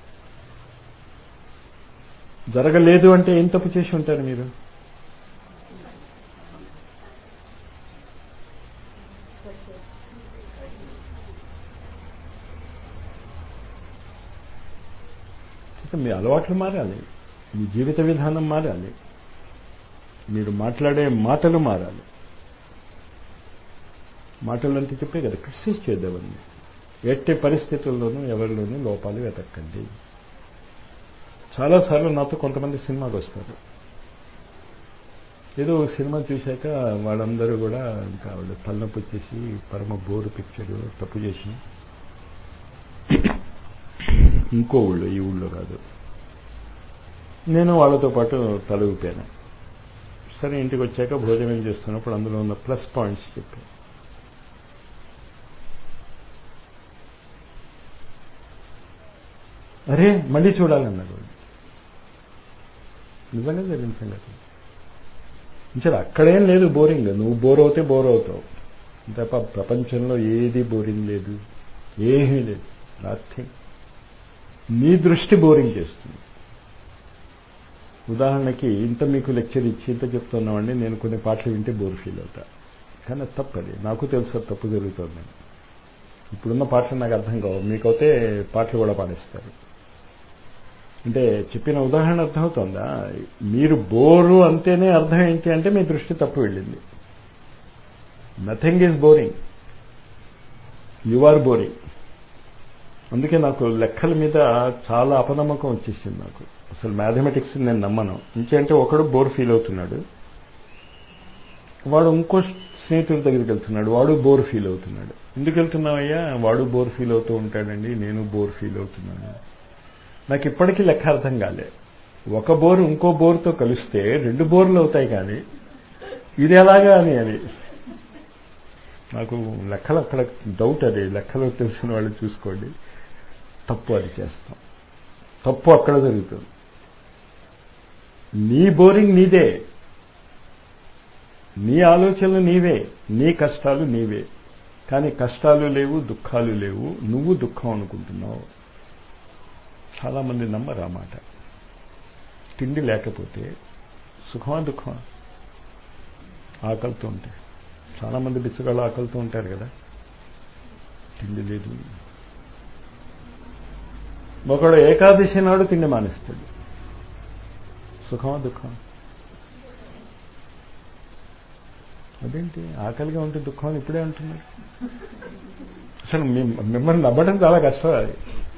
జరగలేదు అంటే ఏం తప్పు చేసి ఉంటారు మీరు? మీ అలవాట్లు మారాలి, మీ జీవిత విధానం మారాలి, మీరు మాట్లాడే మాటలు మారాలి. మాటలు అంటే చెప్పే కదా, క్రిటిసైజ్ చేద్దామని. ఎట్టి పరిస్థితుల్లోనూ ఎవరిలోనూ లోపాలు వెతక్కండి. చాలాసార్లు నాతో కొంతమంది సినిమాకి వస్తారు. ఏదో సినిమా చూశాక వాళ్ళందరూ కూడా ఇంకా వాళ్ళు తలనొప్పి వచ్చేసి పరమ బోరు పిక్చర్, తప్పు చేసి ఇంకో ఊళ్ళో, ఈ ఊళ్ళో కాదు, నేను వాళ్ళతో పాటు తల ఊపాను. సరే ఇంటికి వచ్చాక భోజనం చేస్తున్నప్పుడు అందులో ఉన్న ప్లస్ పాయింట్స్ చెప్పాను. అరే మళ్ళీ చూడాలన్నాడు. నిజంగా జరిగిన సంగతి. ఇంకా అక్కడేం లేదు బోరింగ్. నువ్వు బోర్ అవుతే బోర్ అవుతావు తప్ప ప్రపంచంలో ఏది బోరింగ్ లేదు, ఏమీ లేదు. నథింగ్. నీ దృష్టి బోరింగ్ చేస్తుంది. ఉదాహరణకి ఇంత మీకు లెక్చర్ ఇచ్చి ఇంత చెప్తున్నామండి, నేను కొన్ని పాటలు వింటే బోర్ ఫీల్ అవుతా. కానీ అది తప్పది. నాకు తెలుసు తప్పు జరుగుతుంది. ఇప్పుడున్న పాటలు నాకు అర్థం కావు, మీకైతే పాటలు కూడా పాడిస్తారు. అంటే చెప్పిన ఉదాహరణ అర్థమవుతుందా? మీరు బోరు అంటేనే అర్థం ఏంటి అంటే మీ దృష్టి తప్పు వెళ్ళింది. Nothing is boring, you are boring. అందుకే నాకు లెక్కల మీద చాలా అపనమ్మకం వచ్చేసింది. నాకు అసలు మ్యాథమెటిక్స్ నేను నమ్మను. ఇంకేంటే ఒకడు బోర్ ఫీల్ అవుతున్నాడు, వాడు ఇంకో స్నేహితుడి దగ్గరికి వెళ్తున్నాడు, వాడు బోర్ ఫీల్ అవుతున్నాడు. ఎందుకు వెళ్తున్నావయ్యా? వాడు బోర్ ఫీల్ అవుతూ ఉంటాడండి, నేను బోర్ ఫీల్ అవుతున్నాను. నాకు ఇప్పటికీ లెక్క అర్థం కాలే. ఒక బోరు ఇంకో బోరుతో కలిస్తే రెండు బోర్లు అవుతాయి, కానీ ఇది ఎలాగా అని అది నాకు లెక్కలు అక్కడ డౌట్. అది లెక్కలో తెలిసిన వాళ్ళు చూసుకోండి. తప్పు అది చేస్తాం, తప్పు అక్కడ జరుగుతుంది. నీ బోరింగ్ నీదే, నీ ఆలోచనలు నీవే, నీ కష్టాలు నీవే. కానీ కష్టాలు లేవు, దుఃఖాలు లేవు, నువ్వు దుఃఖం అనుకుంటున్నావు. చాలామంది నమ్మరు ఆ మాట. తిండి లేకపోతే సుఖమా దుఃఖమా? ఆకలితో ఉంటే చాలామంది బిచ్చగాళ్ళు ఆకలితో ఉంటారు కదా. తిండి లేదు. ఒకడు ఏకాదశి నాడు తిండి మానేస్తాడు. సుఖమా దుఃఖం? అదేంటి ఆకలిగా ఉంటే దుఃఖం అని ఇప్పుడే అంటున్నారు? అసలు మిమ్మల్ని నమ్మడం చాలా కష్టం. అది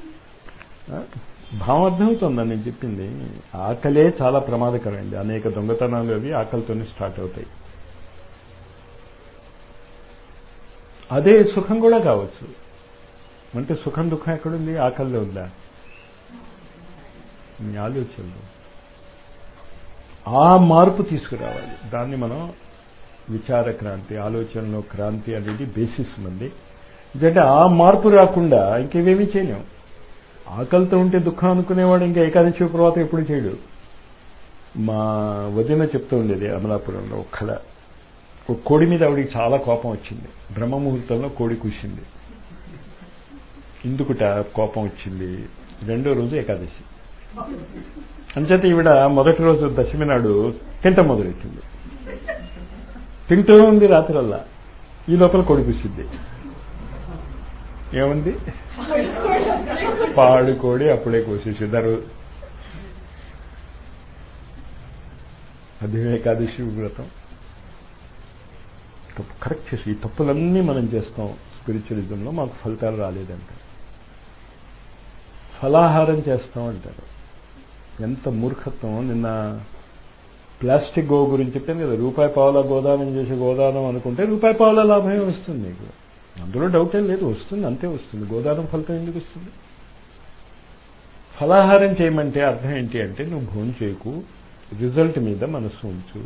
భావం అర్థమవుతుందా నేను చెప్పింది? ఆకలే చాలా ప్రమాదకరండి. అనేక దొంగతనాలు అవి ఆకలితోనే స్టార్ట్ అవుతాయి. అదే సుఖం కూడా కావచ్చు. అంటే సుఖం దుఃఖం ఎక్కడుంది? ఆకలిలో ఉందా? మీ ఆలోచనలో ఆ మార్పు తీసుకురావాలి. దాన్ని మనం విచార క్రాంతి, ఆలోచనలో క్రాంతి అనేది బేసిస్ ఉంది. ఎందుకంటే ఆ మార్పు రాకుండా ఇంకేమేమీ చేయలేం. ఆకలితో ఉంటే దుఃఖం అనుకునేవాడు ఇంకా ఏకాదశి ఉపవాసం ఎప్పుడు చేయడు. మా వదిన చెప్తూ ఉండేది అమలాపురంలో ఒక కళ. ఒక కోడి మీద ఆవిడికి చాలా కోపం వచ్చింది. బ్రహ్మముహూర్తంలో కోడి కూసింది. ఇందుకుట కోపం వచ్చింది. రెండో రోజు ఏకాదశి. అంచేత ఈవిడ మొదటి రోజు దశమి నాడు తింటం మొదలెట్టింది. తింటూ ఉంది రాత్రల్లా. ఈ లోపల కోడి కూసింది. ఏముంది? పాడు కోడి అప్పుడే కోసేసారు. అదే ఏకాదశి వ్రతం కరెక్ట్ చేసి ఈ తప్పులన్నీ మనం చేస్తాం. స్పిరిచువలిజంలో మాకు ఫలితాలు రాలేదంటారు. ఫలాహారం చేస్తాం అంటారు. ఎంత మూర్ఖత్వం. నిన్న ప్లాస్టిక్ గో గురించి చెప్పాను కదా. రూపాయి పావుల గోదానం చేసి గోదానం అనుకుంటే రూపాయి పావుల లాభమే వస్తుంది నీకు. అందులో డౌట్ ఏం లేదు, వస్తుంది, అంతే వస్తుంది. గోదానం ఫలితం ఎందుకు వస్తుంది? ఫలాహారం చేయమంటే అర్థం ఏంటి అంటే నువ్వు భోజనం చేయకు, రిజల్ట్ మీద మనసు ఉంచు.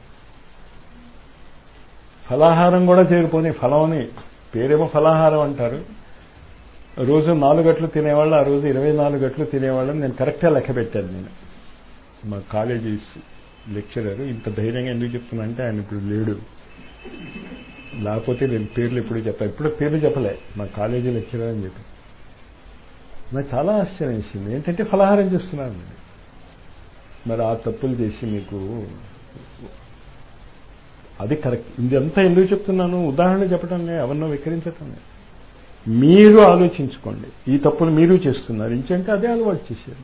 ఫలాహారం కూడా చేయకపోతే ఫలం అని పేరేమో ఫలాహారం అంటారు. రోజు నాలుగు గంటలు తినేవాళ్ళు ఆ రోజు ఇరవై నాలుగు గంటలు తినేవాళ్ళని నేను కరెక్ట్గా లెక్క పెట్టాను. నేను మా కాలేజీ లెక్చరర్ ఇంత ధైర్యంగా ఎందుకు చెప్తున్నా అంటే ఆయన ఇప్పుడు లేడు, లేకపోతే నేను పేర్లు ఎప్పుడు చెప్పాను. ఇప్పుడు పేర్లు చెప్పలే, మా కాలేజీ లెక్చరర్ అని చెప్పి. నాకు చాలా ఆశ్చర్యం వేసింది. ఏంటంటే ఫలాహారం చేస్తున్నాను. మరి ఆ తప్పులు చేసి మీకు అది కరెక్ట్. ఇదంతా ఎందుకు చెప్తున్నాను? ఉదాహరణ చెప్పడం, అవన్నో వికరించటం. మీరు ఆలోచించుకోండి. ఈ తప్పులు మీరు చేస్తున్నారు, ఇంకంటే అదే అలవాటు చేశారు.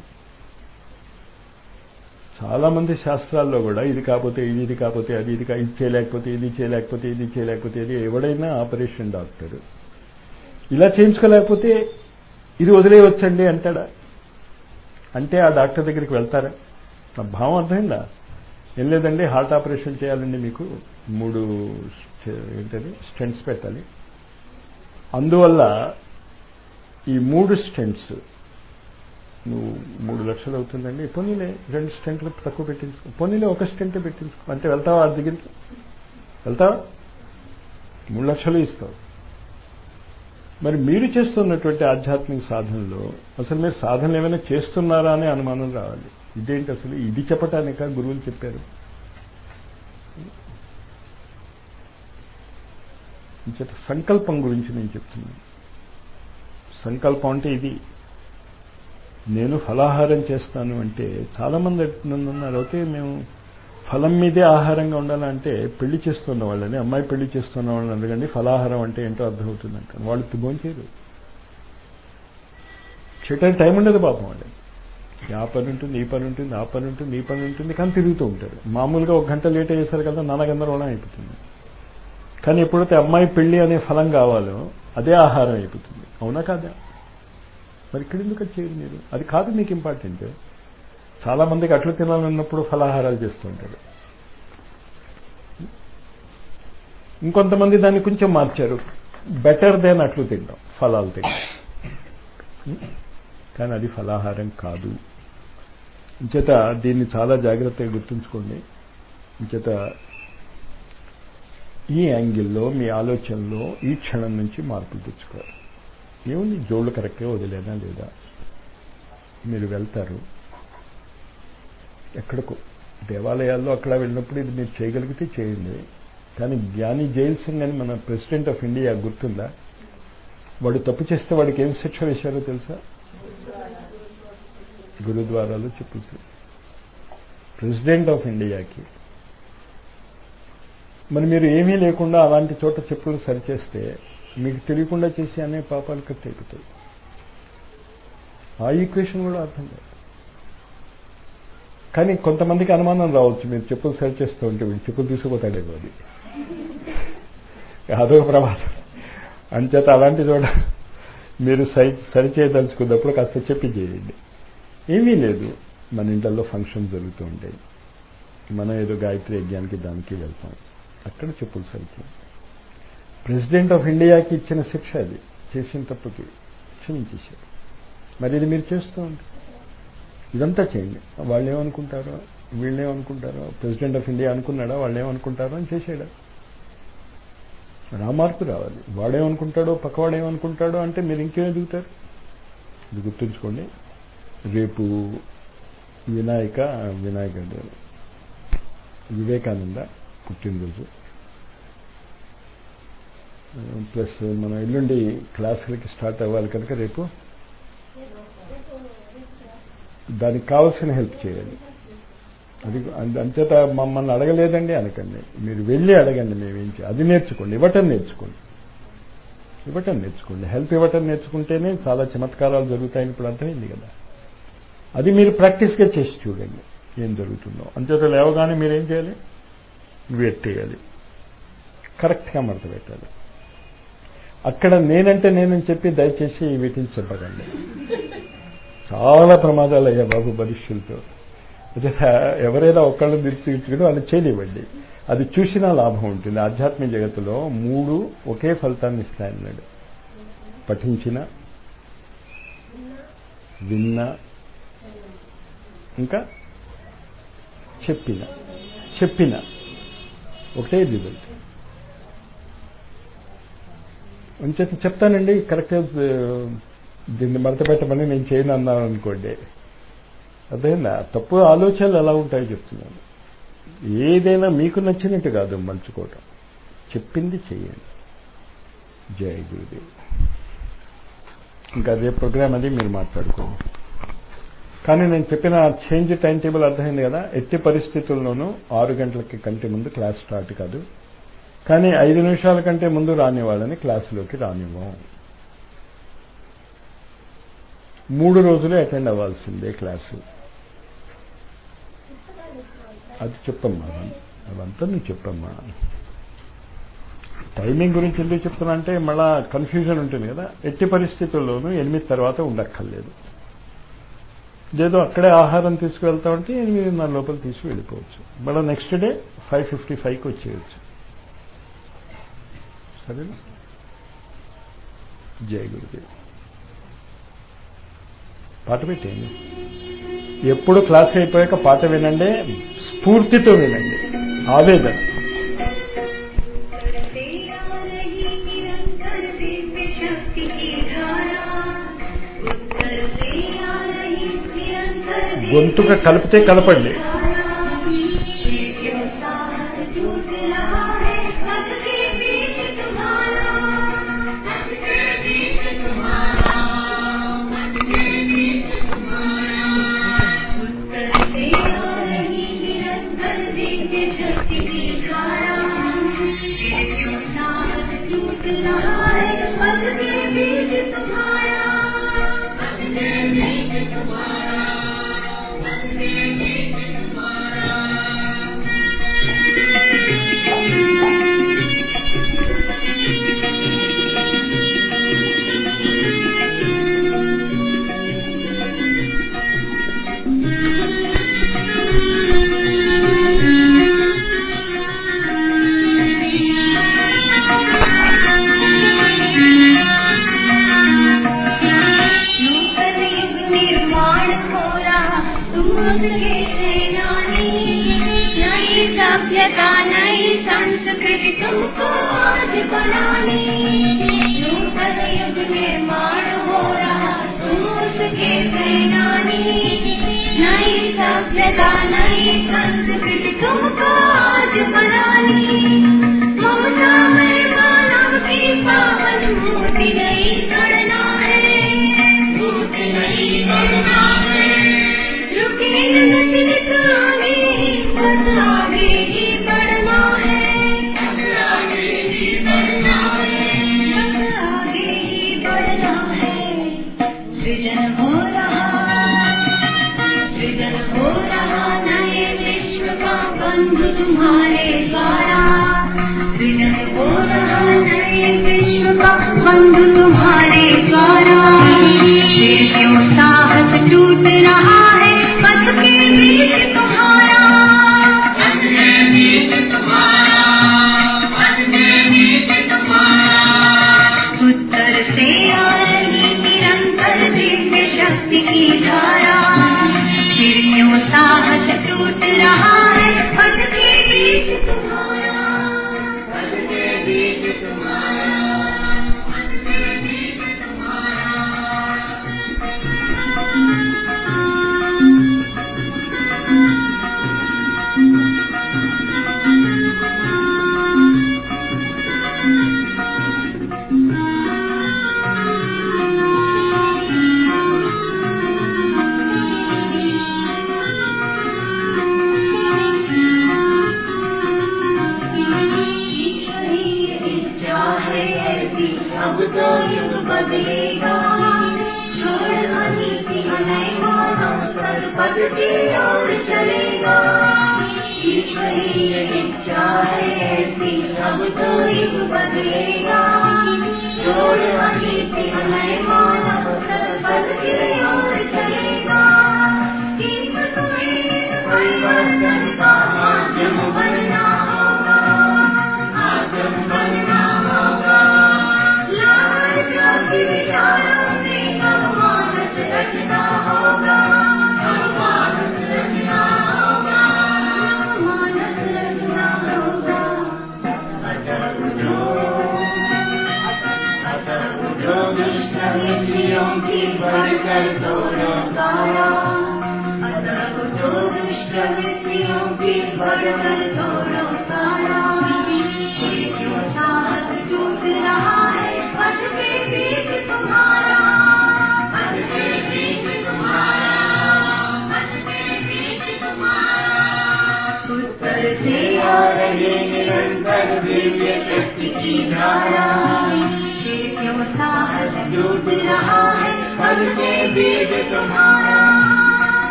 చాలా మంది శాస్త్రాల్లో కూడా ఇది కాకపోతే ఇది, ఇది కాకపోతే అది, ఇది ఇది చేయలేకపోతే ఇది చేయలేకపోతే ఇది చేయలేకపోతే ఇది. ఎవడైనా ఆపరేషన్ డాక్టర్ ఇలా చేయించుకోలేకపోతే ఇది వదిలేయవచ్చండి అంటాడా? అంటే ఆ డాక్టర్ దగ్గరికి వెళ్తారా? నా భావం అర్థమైందా? ఏం లేదండి, హార్ట్ ఆపరేషన్ చేయాలండి, మీకు మూడు ఏంటది స్టెంట్స్ పెట్టాలి, అందువల్ల ఈ మూడు స్టెంట్స్ నువ్వు మూడు లక్షలు అవుతుందండి, పోనీలే రెండు స్టెంట్లు తక్కువ పెట్టించుకో, పోనీలే ఒక స్టెంట్ పెట్టించుకో అంటే వెళ్తావా? ఆ దగ్గరికి వెళ్తావా? మూడు లక్షలు ఇస్తావు. మరి మీరు చేస్తున్నటువంటి ఆధ్యాత్మిక సాధనలో అసలు మీరు సాధనలు ఏమైనా చేస్తున్నారా అనే అనుమానం రావాలి. ఇదేంటి అసలు? ఇది చెప్పటానిక గురువులు చెప్పారు? ఇంచేత సంకల్పం గురించి నేను చెప్తున్నాను. సంకల్పం అంటే ఇది. నేను ఫలాహారం చేస్తాను అంటే చాలామంది నన్ను అయితే మేము ఫలం మీదే ఆహారంగా ఉండాలంటే పెళ్లి చేస్తున్న వాళ్ళని, అమ్మాయి పెళ్లి చేస్తున్న వాళ్ళని అడగండి ఫలాహారం అంటే ఏంటో అర్థమవుతుందంట. వాళ్ళు భోంచేయరు, చేయడానికి టైం ఉండదు పాపం వాళ్ళకి. ఆ పని ఉంటుంది, ఈ పని ఉంటుంది, ఆ పని ఉంటుంది, ఈ పని ఉంటుంది, కానీ తిరుగుతూ ఉంటారు. మామూలుగా ఒక గంట లేట్ అయ్యేసరికి కదా నానగందరగోళం అయిపోతుంది. కానీ ఎప్పుడైతే అమ్మాయి పెళ్లి అనే ఫలం కావాలో అదే ఆహారం అయిపోతుంది. అవునా కాదా? మరి ఇక్కడ ఎందుకు చేయరు మీరు? అది కాదు మీకు ఇంపార్టెంట్. చాలా మందికి అట్లు తినాలన్నప్పుడు ఫలాహారాలు చేస్తుంటారు. ఇంకొంతమంది దాన్ని కొంచెం మార్చారు, బెటర్ దెన్ అట్లు తింటాం, ఫలాలు తింటాం. కానీ అది ఫలాహారం కాదు. ఇంచేత దీన్ని చాలా జాగ్రత్తగా గుర్తుంచుకోండి. ఇంచేత ఈ యాంగిల్లో మీ ఆలోచనలో ఈ క్షణం నుంచి మార్పులు తెచ్చుకోవాలి. ఏముంది, జోళ్ళు కరెక్ట్గా వదిలేనా లేదా? మీరు వెళ్తారు ఎక్కడికో దేవాలయాల్లో, అక్కడ వెళ్ళినప్పుడు ఇది మీరు చేయగలిగితే చేయండి. కానీ జ్ఞాని జైల్ సింగ్ అని మన ప్రెసిడెంట్ ఆఫ్ ఇండియా గుర్తుందా? వాడు తప్పు చేస్తే వాడికి ఏం శిక్ష వేశారో తెలుసా? గురుద్వారాలో చెప్పేశారు ప్రెసిడెంట్ ఆఫ్ ఇండియాకి. మరి మీరు ఏమీ లేకుండా అలాంటి చోట చెప్పులు సరిచేస్తే మీకు తెలియకుండా చేసి అనే పాపాలు కట్ అయిపోతాయి. ఆ ఈక్వేషన్ కూడా అర్థం కాదు. కానీ కొంతమందికి అనుమానం రావచ్చు, మీరు చెప్పులు సరిచేస్తూ ఉంటే వీళ్ళు చెప్పులు తీసుకుపోతాడేమో, అది అదొక ప్రమాదం. అంచేత అలాంటి చోట మీరు సరి సరిచేయదలుచుకున్నప్పుడు కాస్త చెప్పి చేయండి. ఏమీ లేదు, మన ఇంట్లో ఫంక్షన్ జరుగుతూ ఉంటాయి, మనం ఏదో గాయత్రి యజ్ఞానికి దానికి వెళ్తాం, అక్కడ చెప్పులు సరిచేయండి. ప్రెసిడెంట్ ఆఫ్ ఇండియాకి ఇచ్చిన శిక్ష అది, చేసిన తప్పుకి క్షమించేశారు. మరి ఇది మీరు చేస్తూ ఉంటారు. ఇదంతా చేయండి. వాళ్ళు ఏమనుకుంటారో, వీళ్ళేమనుకుంటారో, ప్రెసిడెంట్ ఆఫ్ ఇండియా అనుకున్నాడా, వాళ్ళు ఏమనుకుంటారో అని చేసాడా. రామార్పు రావాలి. వాడేమనుకుంటాడో, పక్కవాడేమనుకుంటాడో అంటే మీరు ఇంకేం ఎదుగుతారు. ఇది గుర్తుంచుకోండి. రేపు వినాయక వినాయక వివేకానంద పుట్టినరోజు, ప్లస్ మన ఎల్లుండి క్లాసులకి స్టార్ట్ అవ్వాలి కనుక రేపు దానికి కావాల్సిన హెల్ప్ చేయాలి. అది అంచేత మమ్మల్ని అడగలేదండి అనకండి, మీరు వెళ్ళి అడగండి. మేమేం చేయాలి అది నేర్చుకోండి, ఇవ్వటం నేర్చుకోండి, ఇవ్వటం నేర్చుకోండి. హెల్ప్ ఇవ్వటం నేర్చుకుంటేనే చాలా చమత్కారాలు జరుగుతాయని ఇప్పుడు అర్థమైంది కదా. అది మీరు ప్రాక్టీస్గా చేసి చూడండి ఏం జరుగుతుందో. అంచేత లేవగానే మీరేం చేయాలి, వెట్టేయాలి, కరెక్ట్గా మడత పెట్టాలి. అక్కడ నేనంటే నేనని చెప్పి దయచేసి వీటిని చెప్పకండి, చాలా ప్రమాదాలు అయ్యా బాబు మనుష్యులతో. అదే ఎవరైనా ఒక్కళ్ళు తీర్చిదిద్దుకుని వాళ్ళు చేయనివ్వండి, అది చూసినా లాభం ఉంటుంది. ఆధ్యాత్మిక జగత్తులో మూడు ఒకే ఫలితాన్ని ఇస్తాయన్నాడు. పఠించిన, విన్న, ఇంకా చెప్పిన. చెప్పిన ఒకటే రిజల్ట్. అంచేత చెప్తానండి కరెక్ట్గా దీన్ని మడత పెట్టమని నేను చేయను అన్నాను అనుకోండి, అదేనా తప్పు ఆలోచనలు ఎలా ఉంటాయో చెప్తున్నాను. ఏదైనా మీకు నచ్చినట్టు కాదు మంచుకోవటం, చెప్పింది చెయ్యండి. జై గురుదేవ్. ఇంకా అదే ప్రోగ్రామ్ అది మీరు మాట్లాడుకోండి. కానీ నేను చెప్పిన చేంజ్ టైం టేబుల్ అర్థమైంది కదా. ఎట్టి పరిస్థితుల్లోనూ ఆరు గంటలకి కంటే ముందు క్లాస్ స్టార్ట్ కాదు. కానీ ఐదు నిమిషాల కంటే ముందు రాని వాళ్ళని క్లాసులోకి రానివ్వం. మూడు రోజులు అటెండ్ అవ్వాల్సిందే క్లాసు. అది చెప్పమ్మా, అవంతా నువ్వు చెప్పమ్మా. టైమింగ్ గురించి ఎందుకు చెప్తున్నా అంటే మళ్ళా కన్ఫ్యూజన్ ఉంటుంది కదా. ఎట్టి పరిస్థితుల్లోనూ ఎనిమిది తర్వాత ఉండక్కర్లేదు. ఏదో అక్కడే ఆహారం తీసుకువెళ్తామంటే ఎనిమిదిన్నర లోపల తీసుకు వెళ్ళిపోవచ్చు. మళ్ళీ నెక్స్ట్ డే ఫైవ్ ఫిఫ్టీ ఫైవ్కి వచ్చేయచ్చు. సరేనా? జై గురుదేవ్. పాట పెట్టేయండి. ఎప్పుడు క్లాస్ అయిపోయాక పాట వినండి, స్ఫూర్తితో వినండి, ఆవేదన. గొంతుక కలిపితే కలపండి.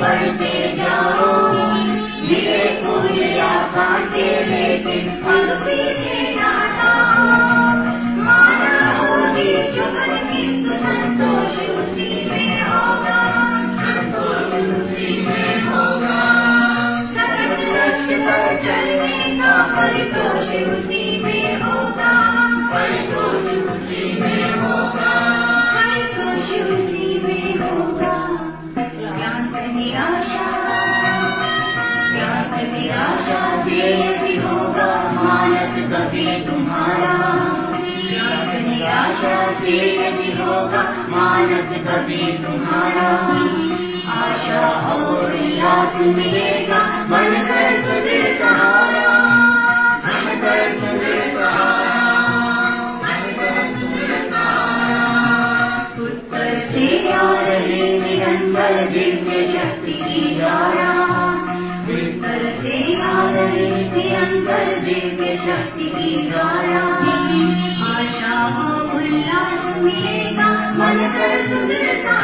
बढ़ते जाओ, धीरे फूल या कांटे लेकिन फल पीछे ना जाओ। माना होगी जुगल किंतु संतोष उसी में होगा, संतोष उसी में होगा। सतत लक्ष्य पर चलने का परितोष उसी में होगा, परितोष उसी में होगा, परितोष उसी में होगा। क्लांत निराशा, क्लांत निराशा से यदि होगा मानस कभी तुम्हारा, क्लांत निराशा से यदि होगा मानस कभी तुम्हारा। आशा और उल्लास मिलेगा मन कर तुझे सहारा, मन कर तुझे सहारा, मन कर तुझे सहारा। उत्तर से आ रही निरंतर दिव्य शक्ति की धारा, उत्तर से आ रही निरंतर दिव्य शक्ति की धारा। आशा और उल्लास मिलेगा मन कर तुझे सहारा।